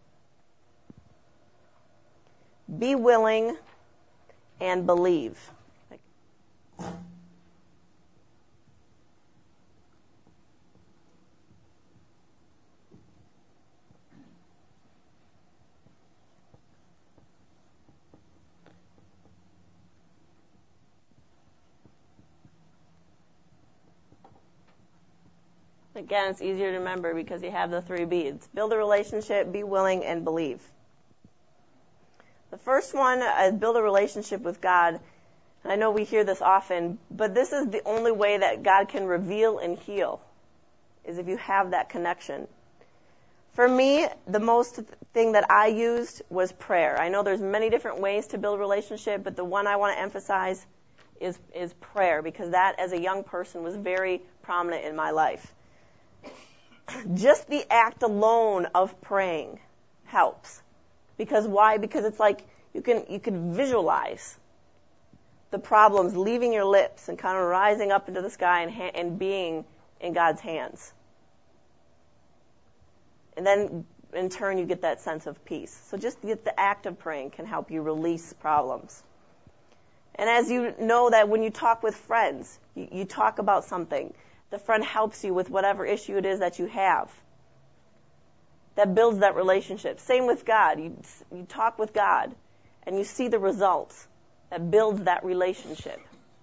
be willing, and believe. Again, it's easier to remember because you have the three B's. Build a relationship, be willing, and believe. The first one is build a relationship with God. And I know we hear this often, but this is the only way that God can reveal and heal, is if you have that connection. For me, the most thing that I used was prayer. I know there's many different ways to build a relationship, but the one I want to emphasize is, is prayer, because that, as a young person, was very prominent in my life. Just the act alone of praying helps. Because why? Because it's like you can you can visualize the problems leaving your lips and kind of rising up into the sky and, ha- and being in God's hands. And then, in turn, you get that sense of peace. So just the, the act of praying can help you release problems. And as you know that when you talk with friends, you, you talk about something, the friend helps you with whatever issue it is that you have. That builds that relationship. Same with God. You, you talk with God, and you see the results. That builds that relationship.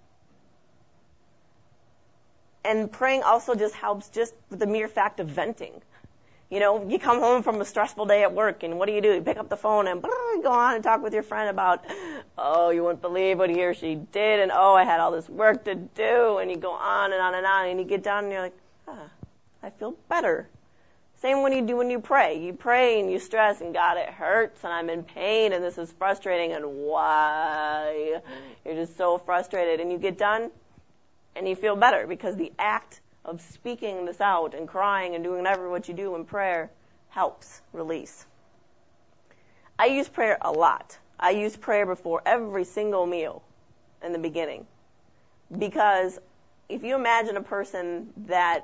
And praying also just helps just with the mere fact of venting. You know, you come home from a stressful day at work, and what do you do? You pick up the phone and go on and talk with your friend about, oh, you wouldn't believe what he or she did, and oh, I had all this work to do, and you go on and on and on, and you get done, and you're like, ah, I feel better. Same when you do when you pray. You pray and you stress, and God, it hurts, and I'm in pain, and this is frustrating, and why? You're just so frustrated, and you get done, and you feel better, because the act of speaking this out and crying and doing whatever what you do in prayer helps release. I use prayer a lot. I use prayer before every single meal in the beginning. Because if you imagine a person that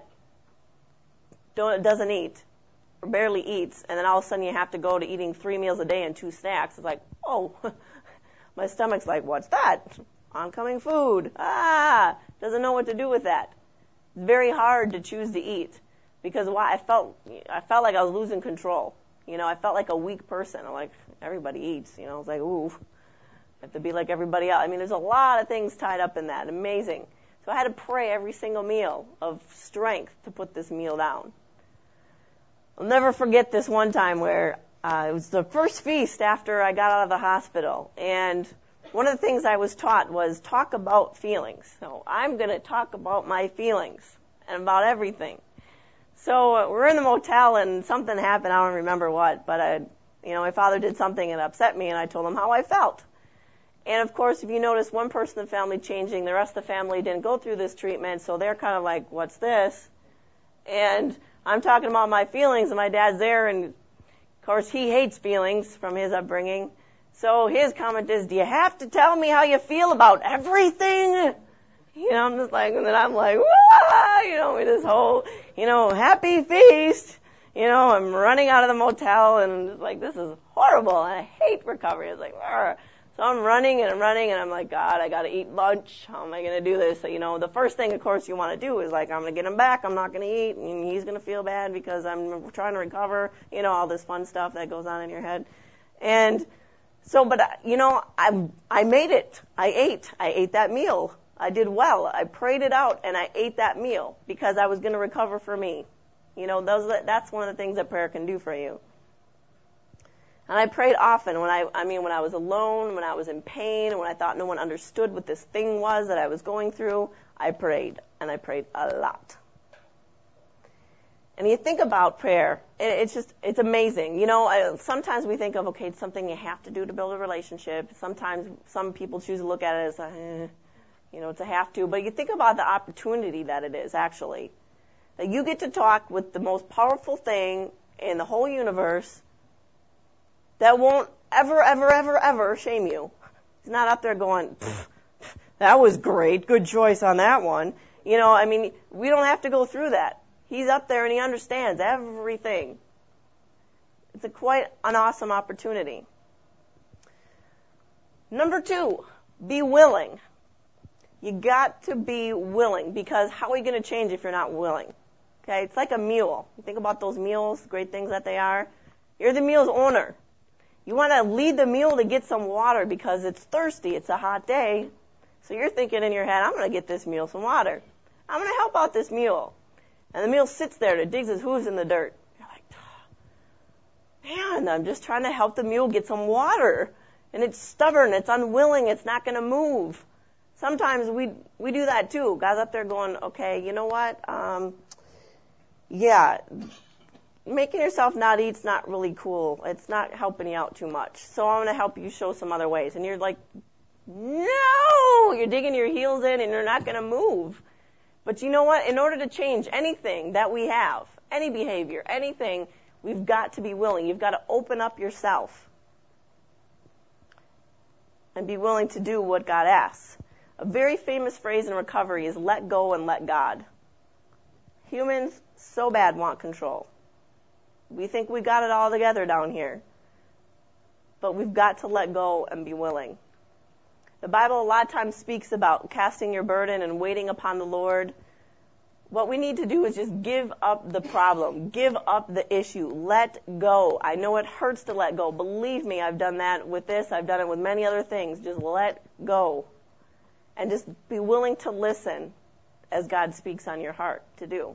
don't, doesn't eat or barely eats, and then all of a sudden you have to go to eating three meals a day and two snacks, it's like, oh, my stomach's like, what's that? Oncoming food. Ah, doesn't know what to do with that. It's very hard to choose to eat because why? I felt I felt like I was losing control. You know, I felt like a weak person. I'm like, everybody eats. You know, I was like, ooh, I have to be like everybody else. I mean, there's a lot of things tied up in that. Amazing. So I had to pray every single meal of strength to put this meal down. I'll never forget this one time where uh, it was the first feast after I got out of the hospital, and one of the things I was taught was talk about feelings. So I'm going to talk about my feelings and about everything. So uh, we're in the motel and something happened. I don't remember what, but I, you know, my father did something and upset me, and I told him how I felt. And of course, if you notice, one person in the family changing, the rest of the family didn't go through this treatment, so they're kind of like, "What's this?" And I'm talking about my feelings, and my dad's there, and of course he hates feelings from his upbringing. So his comment is, do you have to tell me how you feel about everything? You know, I'm just like, and then I'm like, wah, you know, with this whole, you know, happy feast. You know, I'm running out of the motel, and I'm just like, this is horrible, and I hate recovery. It's like, Argh. So I'm running and I'm running, and I'm like, God, I got to eat lunch. How am I going to do this? So, you know, the first thing, of course, you want to do is like, I'm going to get him back. I'm not going to eat, and he's going to feel bad because I'm trying to recover. You know, all this fun stuff that goes on in your head. And so, but, you know, I I made it. I ate. I ate that meal. I did well. I prayed it out, and I ate that meal because I was going to recover for me. You know, those that's one of the things that prayer can do for you. And I prayed often when I, I mean, when I was alone, when I was in pain, when I thought no one understood what this thing was that I was going through, I prayed, and I prayed a lot. And you think about prayer, it's just, it's amazing. You know, I, sometimes we think of, okay, it's something you have to do to build a relationship. Sometimes some people choose to look at it as, a, eh, you know, it's a have to. But you think about the opportunity that it is, actually. That you get to talk with the most powerful thing in the whole universe that won't ever, ever, ever, ever shame you. He's not up there going, that was great, good choice on that one. You know, I mean, we don't have to go through that. He's up there and he understands everything. It's a quite an awesome opportunity. Number two, be willing. You got to be willing, because how are you going to change if you're not willing? Okay, it's like a mule. You think about those mules, great things that they are. You're the mule's owner. You want to lead the mule to get some water because it's thirsty. It's a hot day. So you're thinking in your head, I'm going to get this mule some water. I'm going to help out this mule. And the mule sits there and it digs his hooves in the dirt. You're like, man, I'm just trying to help the mule get some water. And it's stubborn. It's unwilling. It's not going to move. Sometimes we we do that too. Guys up there going, okay, you know what? Um, yeah, making yourself not eat's not really cool. It's not helping you out too much. So I'm going to help you show some other ways. And you're like, no! You're digging your heels in and you're not going to move. But you know what? In order to change anything that we have, any behavior, anything, we've got to be willing. You've got to open up yourself and be willing to do what God asks. A very famous phrase in recovery is let go and let God. Humans so bad want control. We think we got it all together down here. But we've got to let go and be willing. The Bible a lot of times speaks about casting your burden and waiting upon the Lord. What we need to do is just give up the problem. Give up the issue. Let go. I know it hurts to let go. Believe me, I've done that with this. I've done it with many other things. Just let go. And just be willing to listen as God speaks on your heart to do.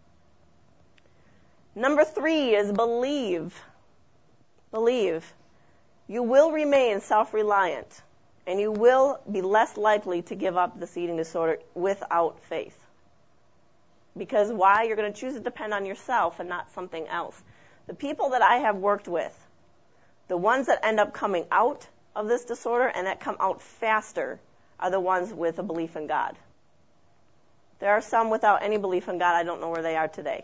Number three is believe. Believe. You will remain self-reliant, and you will be less likely to give up this eating disorder without faith. Because why? You're going to choose to depend on yourself and not something else. The people that I have worked with, the ones that end up coming out of this disorder and that come out faster are the ones with a belief in God. There are some without any belief in God. I don't know where they are today.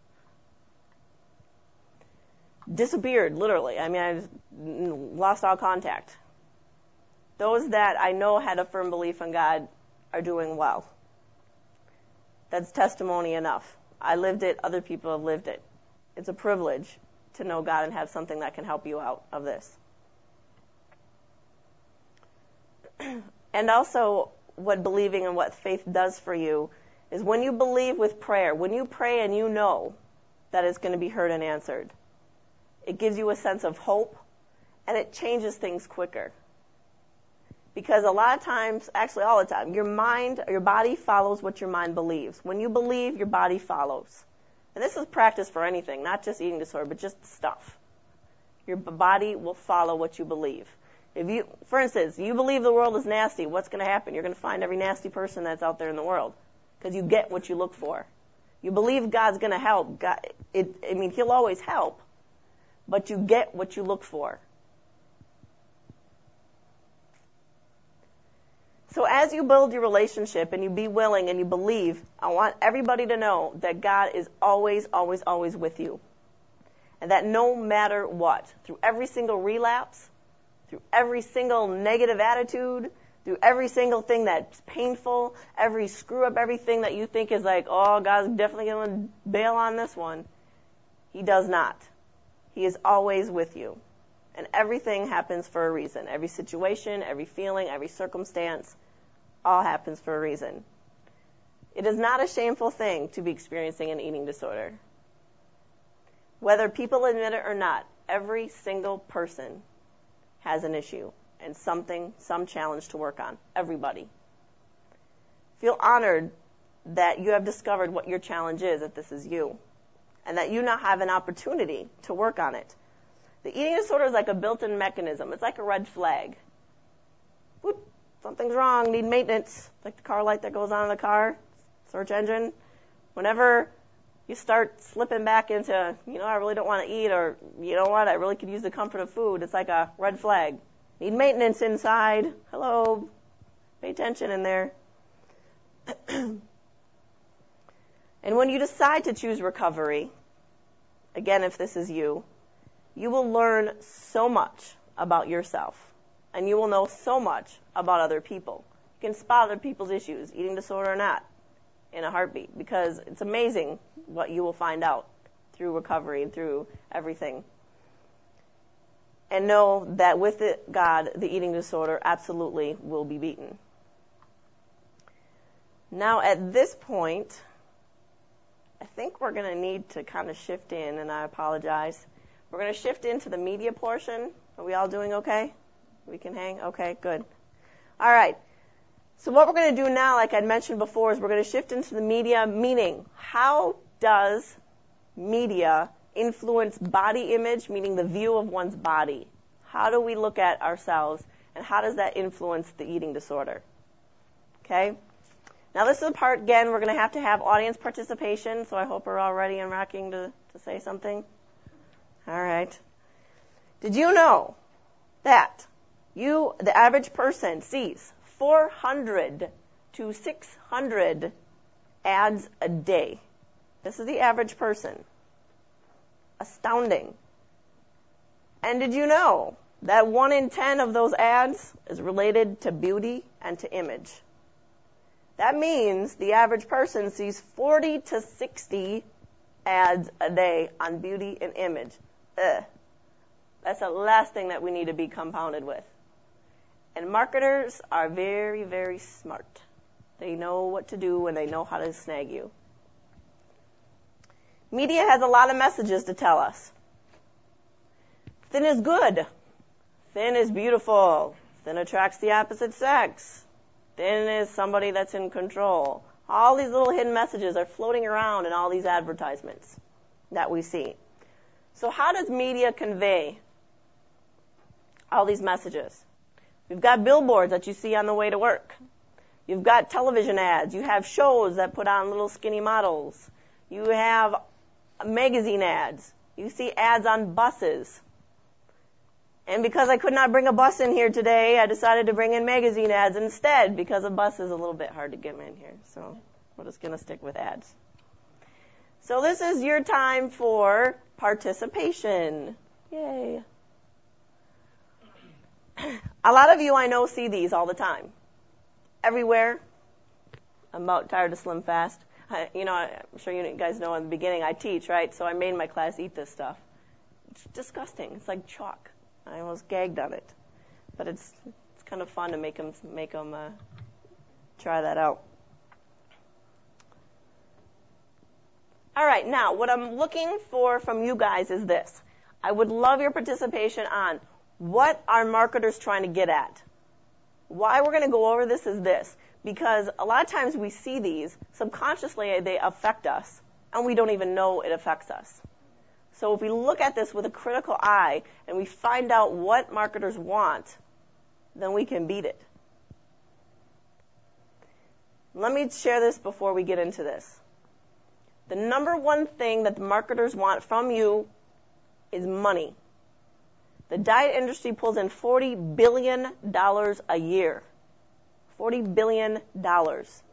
Disappeared, literally. I mean, I just lost all contact. Those that I know had a firm belief in God are doing well. That's testimony enough. I lived it. Other people have lived it. It's a privilege to know God and have something that can help you out of this. And also, what believing and what faith does for you is when you believe with prayer, when you pray and you know that it's going to be heard and answered, it gives you a sense of hope, and it changes things quicker. Because a lot of times, actually all the time, your mind, your body follows what your mind believes. When you believe, your body follows. And this is practice for anything, not just eating disorder, but just stuff. Your body will follow what you believe. If you, for instance, you believe the world is nasty, what's going to happen? You're going to find every nasty person that's out there in the world, because you get what you look for. You believe God's going to help. God, it, I mean, He'll always help, but you get what you look for. So as you build your relationship and you be willing and you believe, I want everybody to know that God is always, always, always with you. And that no matter what, through every single relapse, through every single negative attitude, through every single thing that's painful, every screw up, everything that you think is like, oh, God's definitely going to bail on this one, He does not. He is always with you. And everything happens for a reason. Every situation, every feeling, every circumstance, all happens for a reason. It is not a shameful thing to be experiencing an eating disorder. Whether people admit it or not, every single person has an issue and something, some challenge to work on. Everybody. Feel honored that you have discovered what your challenge is, that this is you, and that you now have an opportunity to work on it. The eating disorder is like a built-in mechanism. It's like a red flag. Whoop, something's wrong, need maintenance. Like the car light that goes on in the car, search engine. Whenever you start slipping back into, you know, I really don't want to eat, or, you know what, I really could use the comfort of food, it's like a red flag. Need maintenance inside. Hello. Pay attention in there. And when you decide to choose recovery, again, if this is you, you will learn so much about yourself, and you will know so much about other people. You can spot other people's issues, eating disorder or not, in a heartbeat, because it's amazing what you will find out through recovery and through everything. And know that with it, God, the eating disorder absolutely will be beaten. Now, at this point, I think we're going to need to kind of shift in, and I apologize. We're going to shift into the media portion. Are we all doing okay? We can hang? Okay, good. All right. So what we're going to do now, like I mentioned before, is we're going to shift into the media, meaning how does media influence body image, meaning the view of one's body? How do we look at ourselves, and how does that influence the eating disorder? Okay? Now this is the part, again, we're going to have to have audience participation, so I hope we're all ready and rocking to, to say something. All right. Did you know that you, the average person, sees four hundred to six hundred ads a day? This is the average person. Astounding. And did you know that one in ten of those ads is related to beauty and to image? That means the average person sees forty to sixty ads a day on beauty and image. Ugh. That's the last thing that we need to be compounded with. And marketers are very, very smart. They know what to do and they know how to snag you. Media has a lot of messages to tell us. Thin is good. Thin is beautiful. Thin attracts the opposite sex. Thin is somebody that's in control. All these little hidden messages are floating around in all these advertisements that we see. So how does media convey all these messages? You've got billboards that you see on the way to work. You've got television ads. You have shows that put on little skinny models. You have magazine ads. You see ads on buses. And because I could not bring a bus in here today, I decided to bring in magazine ads instead, because a bus is a little bit hard to get in here. So we're just going to stick with ads. So this is your time for participation. Yay. A lot of you I know see these all the time. Everywhere. I'm about tired of Slim Fast. I, you know, I'm sure you guys know in the beginning I teach, right? So I made my class eat this stuff. It's disgusting. It's like chalk. I almost gagged on it. But it's it's kind of fun to make them, make them uh, try that out. All right, now what I'm looking for from you guys is this. I would love your participation on what are marketers trying to get at. Why we're going to go over this is this. Because a lot of times we see these, subconsciously they affect us, and we don't even know it affects us. So if we look at this with a critical eye, and we find out what marketers want, then we can beat it. Let me share this before we get into this. The number one thing that the marketers want from you is money. The diet industry pulls in forty billion dollars a year. forty billion dollars.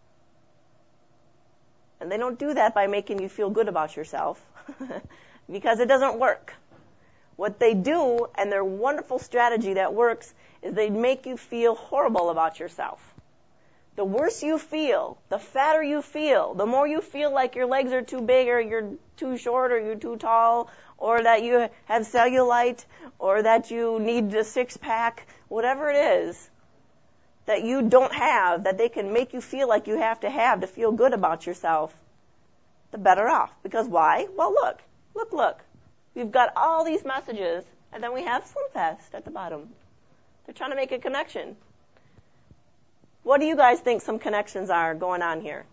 And they don't do that by making you feel good about yourself, because it doesn't work. What they do, and their wonderful strategy that works, is they make you feel horrible about yourself. The worse you feel, the fatter you feel, the more you feel like your legs are too big, or you're too short, or you're too tall, or that you have cellulite, or that you need a six-pack, whatever it is that you don't have, that they can make you feel like you have to have to feel good about yourself, the better off. Because why? Well, look, look, look. We've got all these messages, and then we have SlimFast at the bottom. They're trying to make a connection. What do you guys think some connections are going on here?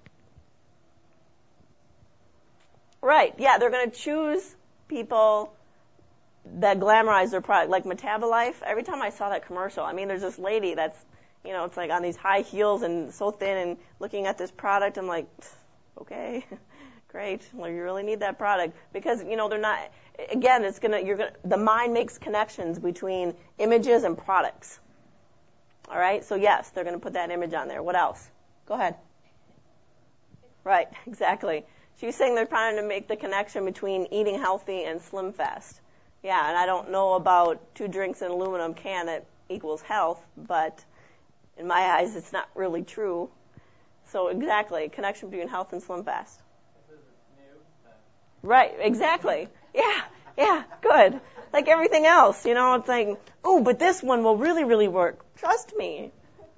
Right, yeah, they're going to choose people that glamorize their product, like Metabolife. Every time I saw that commercial, I mean, there's this lady that's, you know, it's like on these high heels and so thin and looking at this product, I'm like, okay, great. Well, you really need that product because, you know, they're not, again, it's going to, you're going to, the mind makes connections between images and products. All right? So yes, they're going to put that image on there. What else? Go ahead. Right, exactly. She's saying they're trying to make the connection between eating healthy and SlimFast. Yeah, and I don't know about two drinks in an aluminum can that equals health, but in my eyes, it's not really true. So exactly, connection between health and Slim Fast. This is new. Uh, Right, exactly. Yeah, yeah, good. Like everything else, you know, it's like, oh, but this one will really, really work. Trust me.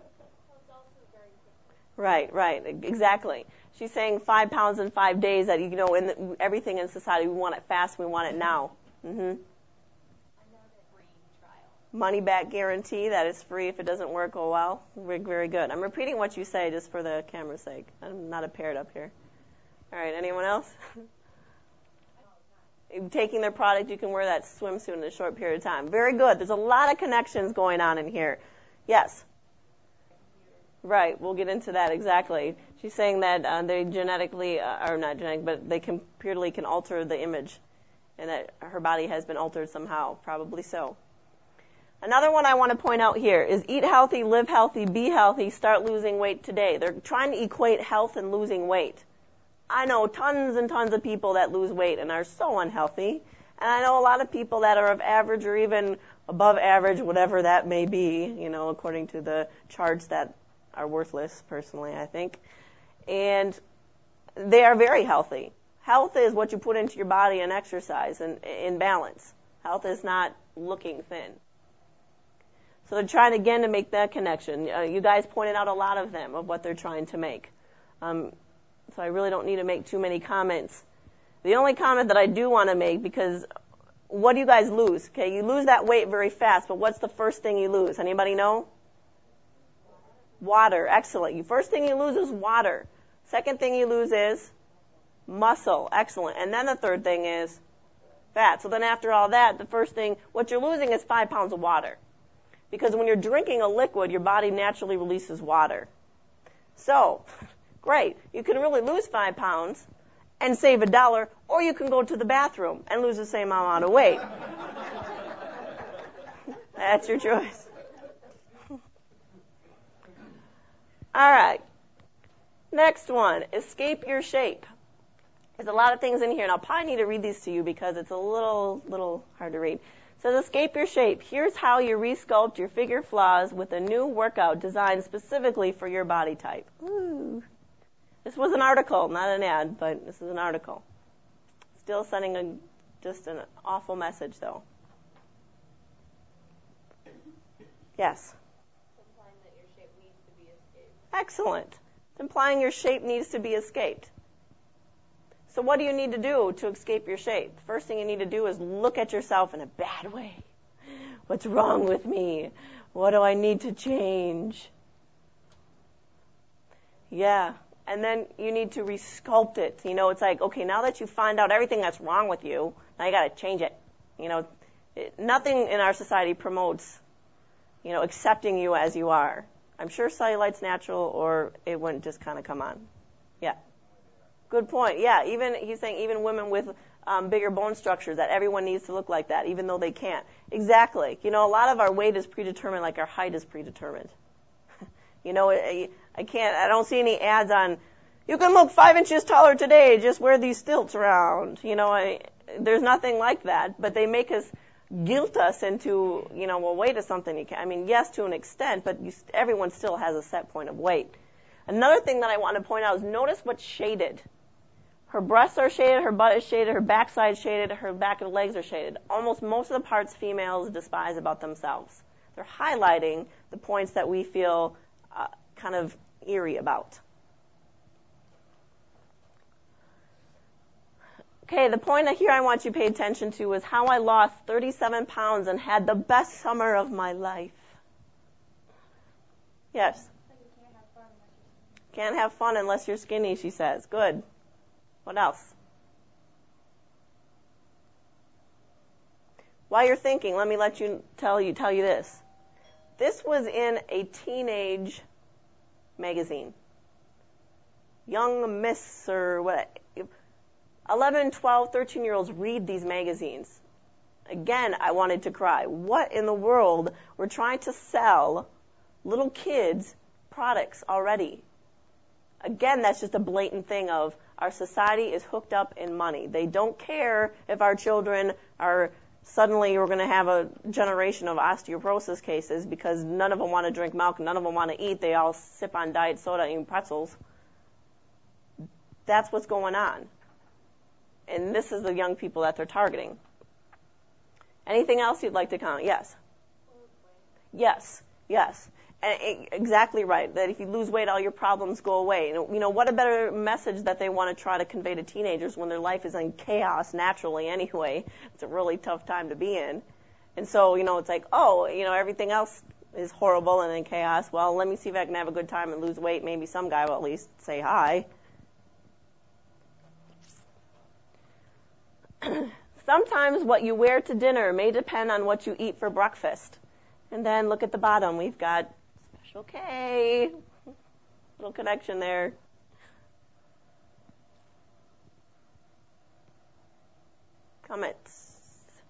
Right, right, exactly. She's saying five pounds in five days. That you know, in the, everything in society, we want it fast. We want it now. Mm-hmm. Money back guarantee. That is free if it doesn't work. Oh well, very, very good. I'm repeating what you say just for the camera's sake. I'm not a parrot up here. All right, anyone else? Taking their product, you can wear that swimsuit in a short period of time. Very good. There's a lot of connections going on in here. Yes. Right, we'll get into that exactly. She's saying that uh, they genetically, uh, or not genetic, but they computerly can alter the image, and that her body has been altered somehow, probably so. Another one I want to point out here is eat healthy, live healthy, be healthy, start losing weight today. They're trying to equate health and losing weight. I know tons and tons of people that lose weight and are so unhealthy, and I know a lot of people that are of average or even above average, whatever that may be, you know, according to the charts that are worthless, personally, I think. And they are very healthy. Health is what you put into your body and exercise and in balance. Health is not looking thin. So they're trying again to make that connection. Uh, you guys pointed out a lot of them, of what they're trying to make. Um, so I really don't need to make too many comments. The only comment that I do want to make, because what do you guys lose? Okay, you lose that weight very fast, but what's the first thing you lose? Anybody know? Water. Excellent. You first thing you lose is water. Second thing you lose is muscle. Excellent. And then the third thing is fat. So then after all that, the first thing, what you're losing is five pounds of water. Because when you're drinking a liquid, your body naturally releases water. So, great. You can really lose five pounds and save a dollar, or you can go to the bathroom and lose the same amount of weight. That's your choice. All right. Next one, escape your shape. There's a lot of things in here, and I'll probably need to read these to you because it's a little, little hard to read. It says, escape your shape. Here's how you resculpt your figure flaws with a new workout designed specifically for your body type. Ooh. This was an article, not an ad, but this is an article. Still sending a, just an awful message, though. Yes? Implying that your shape needs to be escaped. Excellent. It's implying your shape needs to be escaped. So what do you need to do to escape your shape? The first thing you need to do is look at yourself in a bad way. What's wrong with me? What do I need to change? Yeah. And then you need to resculpt it. You know, it's like, okay, now that you find out everything that's wrong with you, now you got to change it. You know, it, nothing in our society promotes, you know, accepting you as you are. I'm sure cellulite's natural, or it wouldn't just kind of come on. Yeah. Good point. Yeah, even he's saying even women with um, bigger bone structures, that everyone needs to look like that, even though they can't. Exactly. You know, a lot of our weight is predetermined, like our height is predetermined. You know, I, I can't. I don't see any ads on. You can look five inches taller today. Just wear these stilts around. You know, I, there's nothing like that. But they make us guilt us into, you know, well, weight is something you can. I mean, yes, to an extent, but you, everyone still has a set point of weight. Another thing that I want to point out is notice what's shaded. Her breasts are shaded, her butt is shaded, her backside is shaded, her back and legs are shaded. Almost most of the parts females despise about themselves. They're highlighting the points that we feel uh, kind of eerie about. Okay, the point here I want you to pay attention to is how I lost thirty-seven pounds and had the best summer of my life. Yes? Can't have fun unless you're skinny, she says. Good. What else? While you're thinking, let me let you tell you tell you this. This was in a teenage magazine. Young Miss or what? eleven, twelve, thirteen-year-olds read these magazines. Again, I wanted to cry. What in the world? We're trying to sell little kids products already. Again, that's just a blatant thing of our society is hooked up in money. They don't care if our children are suddenly you're going to have a generation of osteoporosis cases because none of them want to drink milk, none of them want to eat, they all sip on diet soda and pretzels. That's what's going on. And this is the young people that they're targeting. Anything else you'd like to comment? Yes. Yes. Yes. And exactly right. That if you lose weight, all your problems go away. You know, what a better message that they want to try to convey to teenagers when their life is in chaos naturally anyway. It's a really tough time to be in. And so, you know, it's like, oh, you know, everything else is horrible and in chaos. Well, let me see if I can have a good time and lose weight. Maybe some guy will at least say hi. Sometimes what you wear to dinner may depend on what you eat for breakfast. And then look at the bottom. We've got Special K. Little connection there. Comments?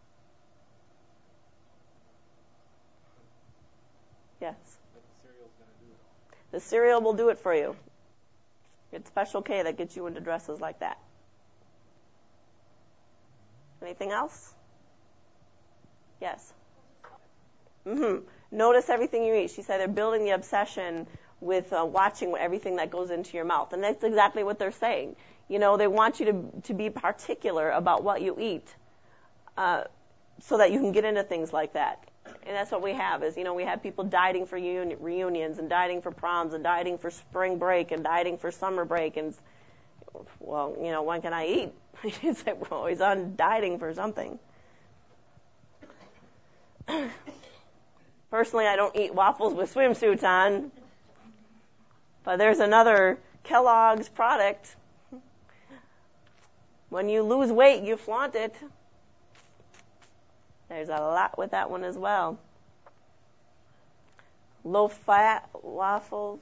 Yes. The cereal will do it for you. It's Special K that gets you into dresses like that. Anything else? Yes. Mm-hmm. Notice everything you eat. She said they're building the obsession with uh, watching everything that goes into your mouth. And that's exactly what they're saying. You know, they want you to to be particular about what you eat uh, so that you can get into things like that. And that's what we have is, you know, we have people dieting for uni- reunions and dieting for proms and dieting for spring break and dieting for summer break. And, well, you know, when can I eat? It's like we're always on dieting for something. Personally, I don't eat waffles with swimsuits on. But there's another Kellogg's product. When you lose weight, you flaunt it. There's a lot with that one as well. Low-fat waffles.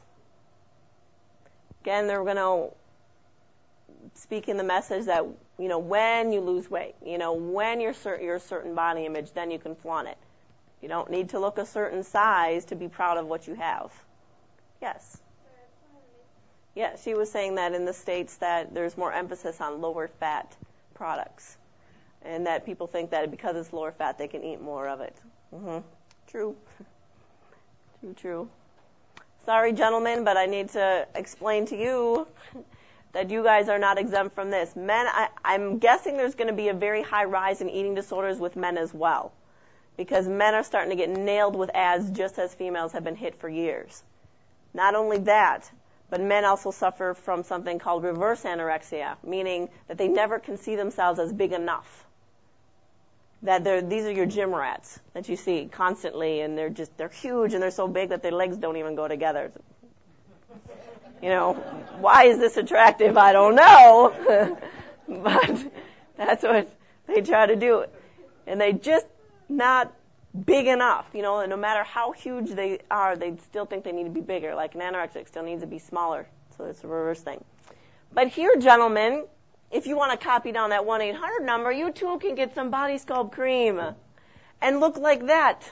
Again, they're going to speak in the message that, you know, when you lose weight, you know, when you're, cer- you're a certain body image, then you can flaunt it. You don't need to look a certain size to be proud of what you have. Yes. Yeah, she was saying that in the States that there's more emphasis on lower fat products. And that people think that because it's lower fat, they can eat more of it. Mm-hmm. True. True, true. Sorry, gentlemen, but I need to explain to you that you guys are not exempt from this. Men, I, I'm guessing there's going to be a very high rise in eating disorders with men as well. Because men are starting to get nailed with ads just as females have been hit for years. Not only that, but men also suffer from something called reverse anorexia, meaning that they never can see themselves as big enough. That they're, these are your gym rats that you see constantly, and they're just, they're huge and they're so big that their legs don't even go together. You know, why is this attractive? I don't know. But that's what they try to do. And they just not big enough, you know, and no matter how huge they are, they still think they need to be bigger. Like an anorexic still needs to be smaller. So it's a reverse thing. But here, gentlemen, if you want to copy down that one eight hundred number, you too can get some Body Sculpt cream and look like that.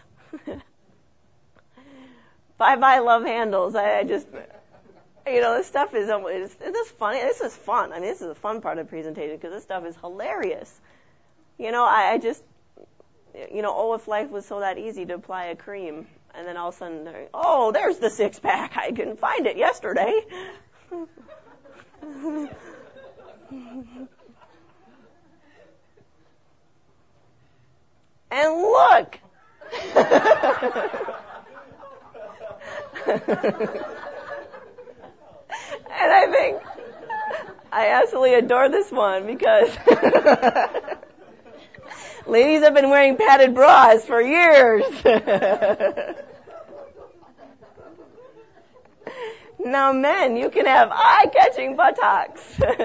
Bye-bye love handles. I, I just, you know, this stuff is, is this funny. This is fun. I mean, this is the fun part of the presentation because this stuff is hilarious. You know, I, I just, you know, oh, if life was so that easy to apply a cream, and then all of a sudden, oh, there's the six-pack. I couldn't find it yesterday. And look! And I think I absolutely adore this one because ladies have been wearing padded bras for years. Now, men, you can have eye-catching buttocks.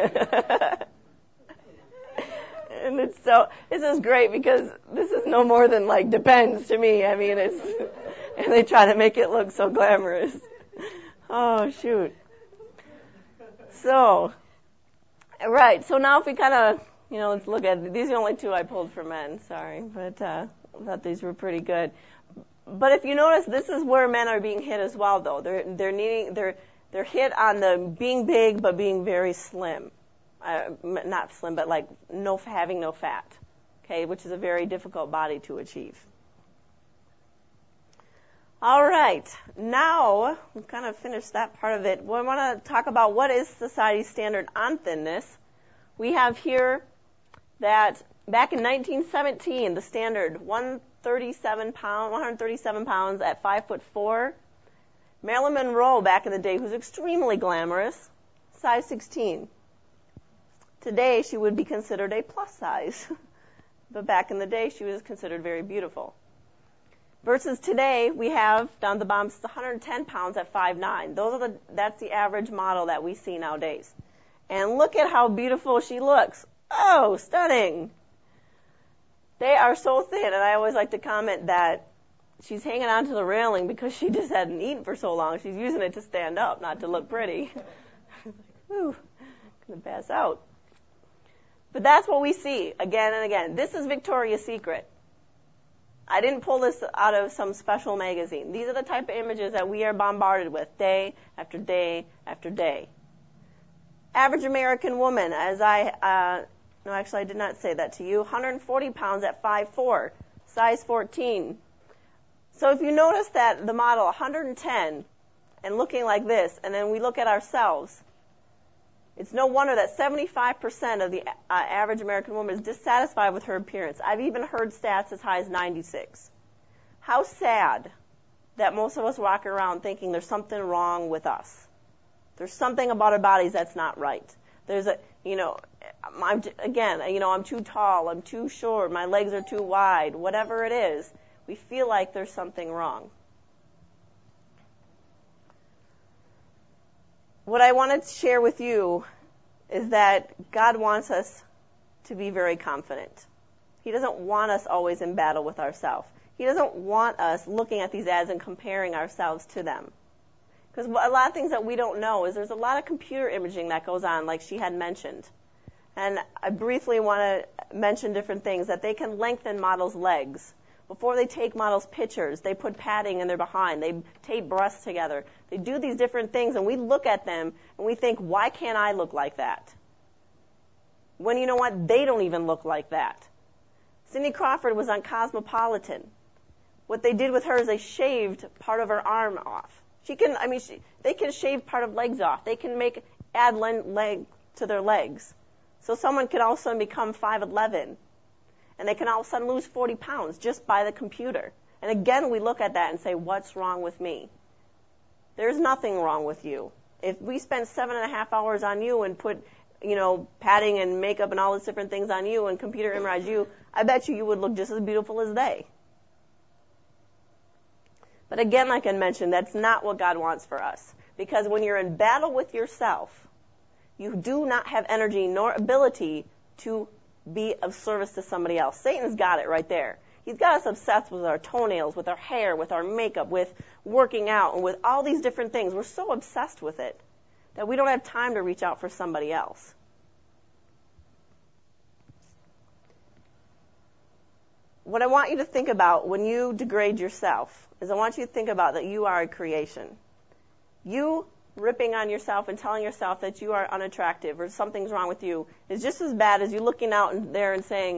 And it's so, this is great because this is no more than like depends to me. I mean, it's, and they try to make it look so glamorous. Oh, shoot. So, right, so now if we kind of, you know, let's look at, these are the only two I pulled for men, sorry, but uh, I thought these were pretty good. But if you notice, this is where men are being hit as well, though. They're they're needing they're they're hit on the being big but being very slim, uh, not slim, but like no having no fat. okay, which is a very difficult body to achieve. All right, now we've kind of finished that part of it. We want to talk about what is society's standard on thinness. We have here that back in nineteen seventeen, the standard one hundred thirty-seven pounds, one hundred thirty-seven pounds at five foot four. Marilyn Monroe back in the day, who's extremely glamorous, size sixteen. Today she would be considered a plus size, but back in the day she was considered very beautiful. Versus today, we have down the bottom one hundred ten pounds at five nine. Those are the, that's the average model that we see nowadays. And look at how beautiful she looks. Oh, stunning. They are so thin, and I always like to comment that she's hanging onto the railing because she just hadn't eaten for so long. She's using it to stand up, not to look pretty. Whew, gonna pass out. But that's what we see again and again. This is Victoria's Secret. I didn't pull this out of some special magazine. These are the type of images that we are bombarded with day after day after day. Average American woman, as I, uh, no, actually I did not say that to you, one hundred forty pounds at five four, size fourteen. So if you notice that the model one hundred ten and looking like this, and then we look at ourselves, it's no wonder that seventy-five percent of the uh, average American woman is dissatisfied with her appearance. I've even heard stats as high as ninety-six. How sad that most of us walk around thinking there's something wrong with us. There's something about our bodies that's not right. There's a, you know, I'm, again, you know, I'm too tall, I'm too short, my legs are too wide, whatever it is, we feel like there's something wrong. What I want to share with you is that God wants us to be very confident. He doesn't want us always in battle with ourselves. He doesn't want us looking at these ads and comparing ourselves to them. Because a lot of things that we don't know is there's a lot of computer imaging that goes on, like she had mentioned. And I briefly want to mention different things, that they can lengthen models' legs. Before they take models' pictures, they put padding in their behind. They tape breasts together. They do these different things, and we look at them, and we think, why can't I look like that? When you know what? They don't even look like that. Cindy Crawford was on Cosmopolitan. What they did with her is they shaved part of her arm off. She can, I mean, she, they can shave part of legs off. They can make, add leg to their legs. So someone could all of a sudden become five eleven. And they can all of a sudden lose forty pounds just by the computer. And again, we look at that and say, what's wrong with me? There's nothing wrong with you. If we spent seven and a half hours on you and put, you know, padding and makeup and all these different things on you and computer image you, I bet you you would look just as beautiful as they. But again, like I mentioned, that's not what God wants for us. Because when you're in battle with yourself, you do not have energy nor ability to be of service to somebody else. Satan's got it right there. He's got us obsessed with our toenails, with our hair, with our makeup, with working out, and with all these different things. We're so obsessed with it that we don't have time to reach out for somebody else. What I want you to think about when you degrade yourself is I want you to think about that you are a creation. You ripping on yourself and telling yourself that you are unattractive or something's wrong with you is just as bad as you looking out there and saying,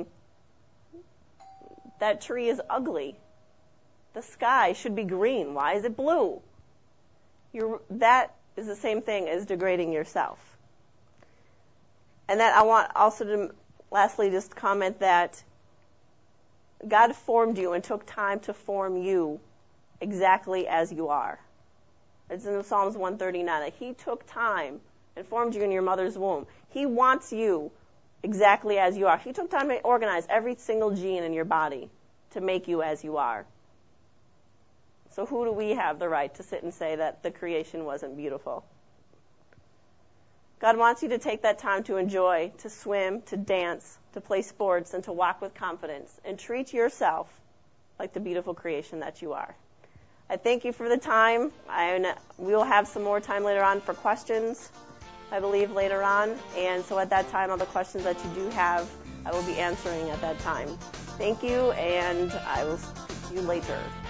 that tree is ugly. The sky should be green. Why is it blue? You're, that is the same thing as degrading yourself. And that I want also to lastly just comment that God formed you and took time to form you exactly as you are. It's in Psalms one thirty-nine that He took time and formed you in your mother's womb. He wants you exactly as you are. He took time to organize every single gene in your body to make you as you are. So who do we have the right to sit and say that the creation wasn't beautiful? God wants you to take that time to enjoy, to swim, to dance, to play sports, and to walk with confidence, and treat yourself like the beautiful creation that you are. I thank you for the time. I, we will have some more time later on for questions, I believe, later on. And so at that time, all the questions that you do have, I will be answering at that time. Thank you, and I will see you later.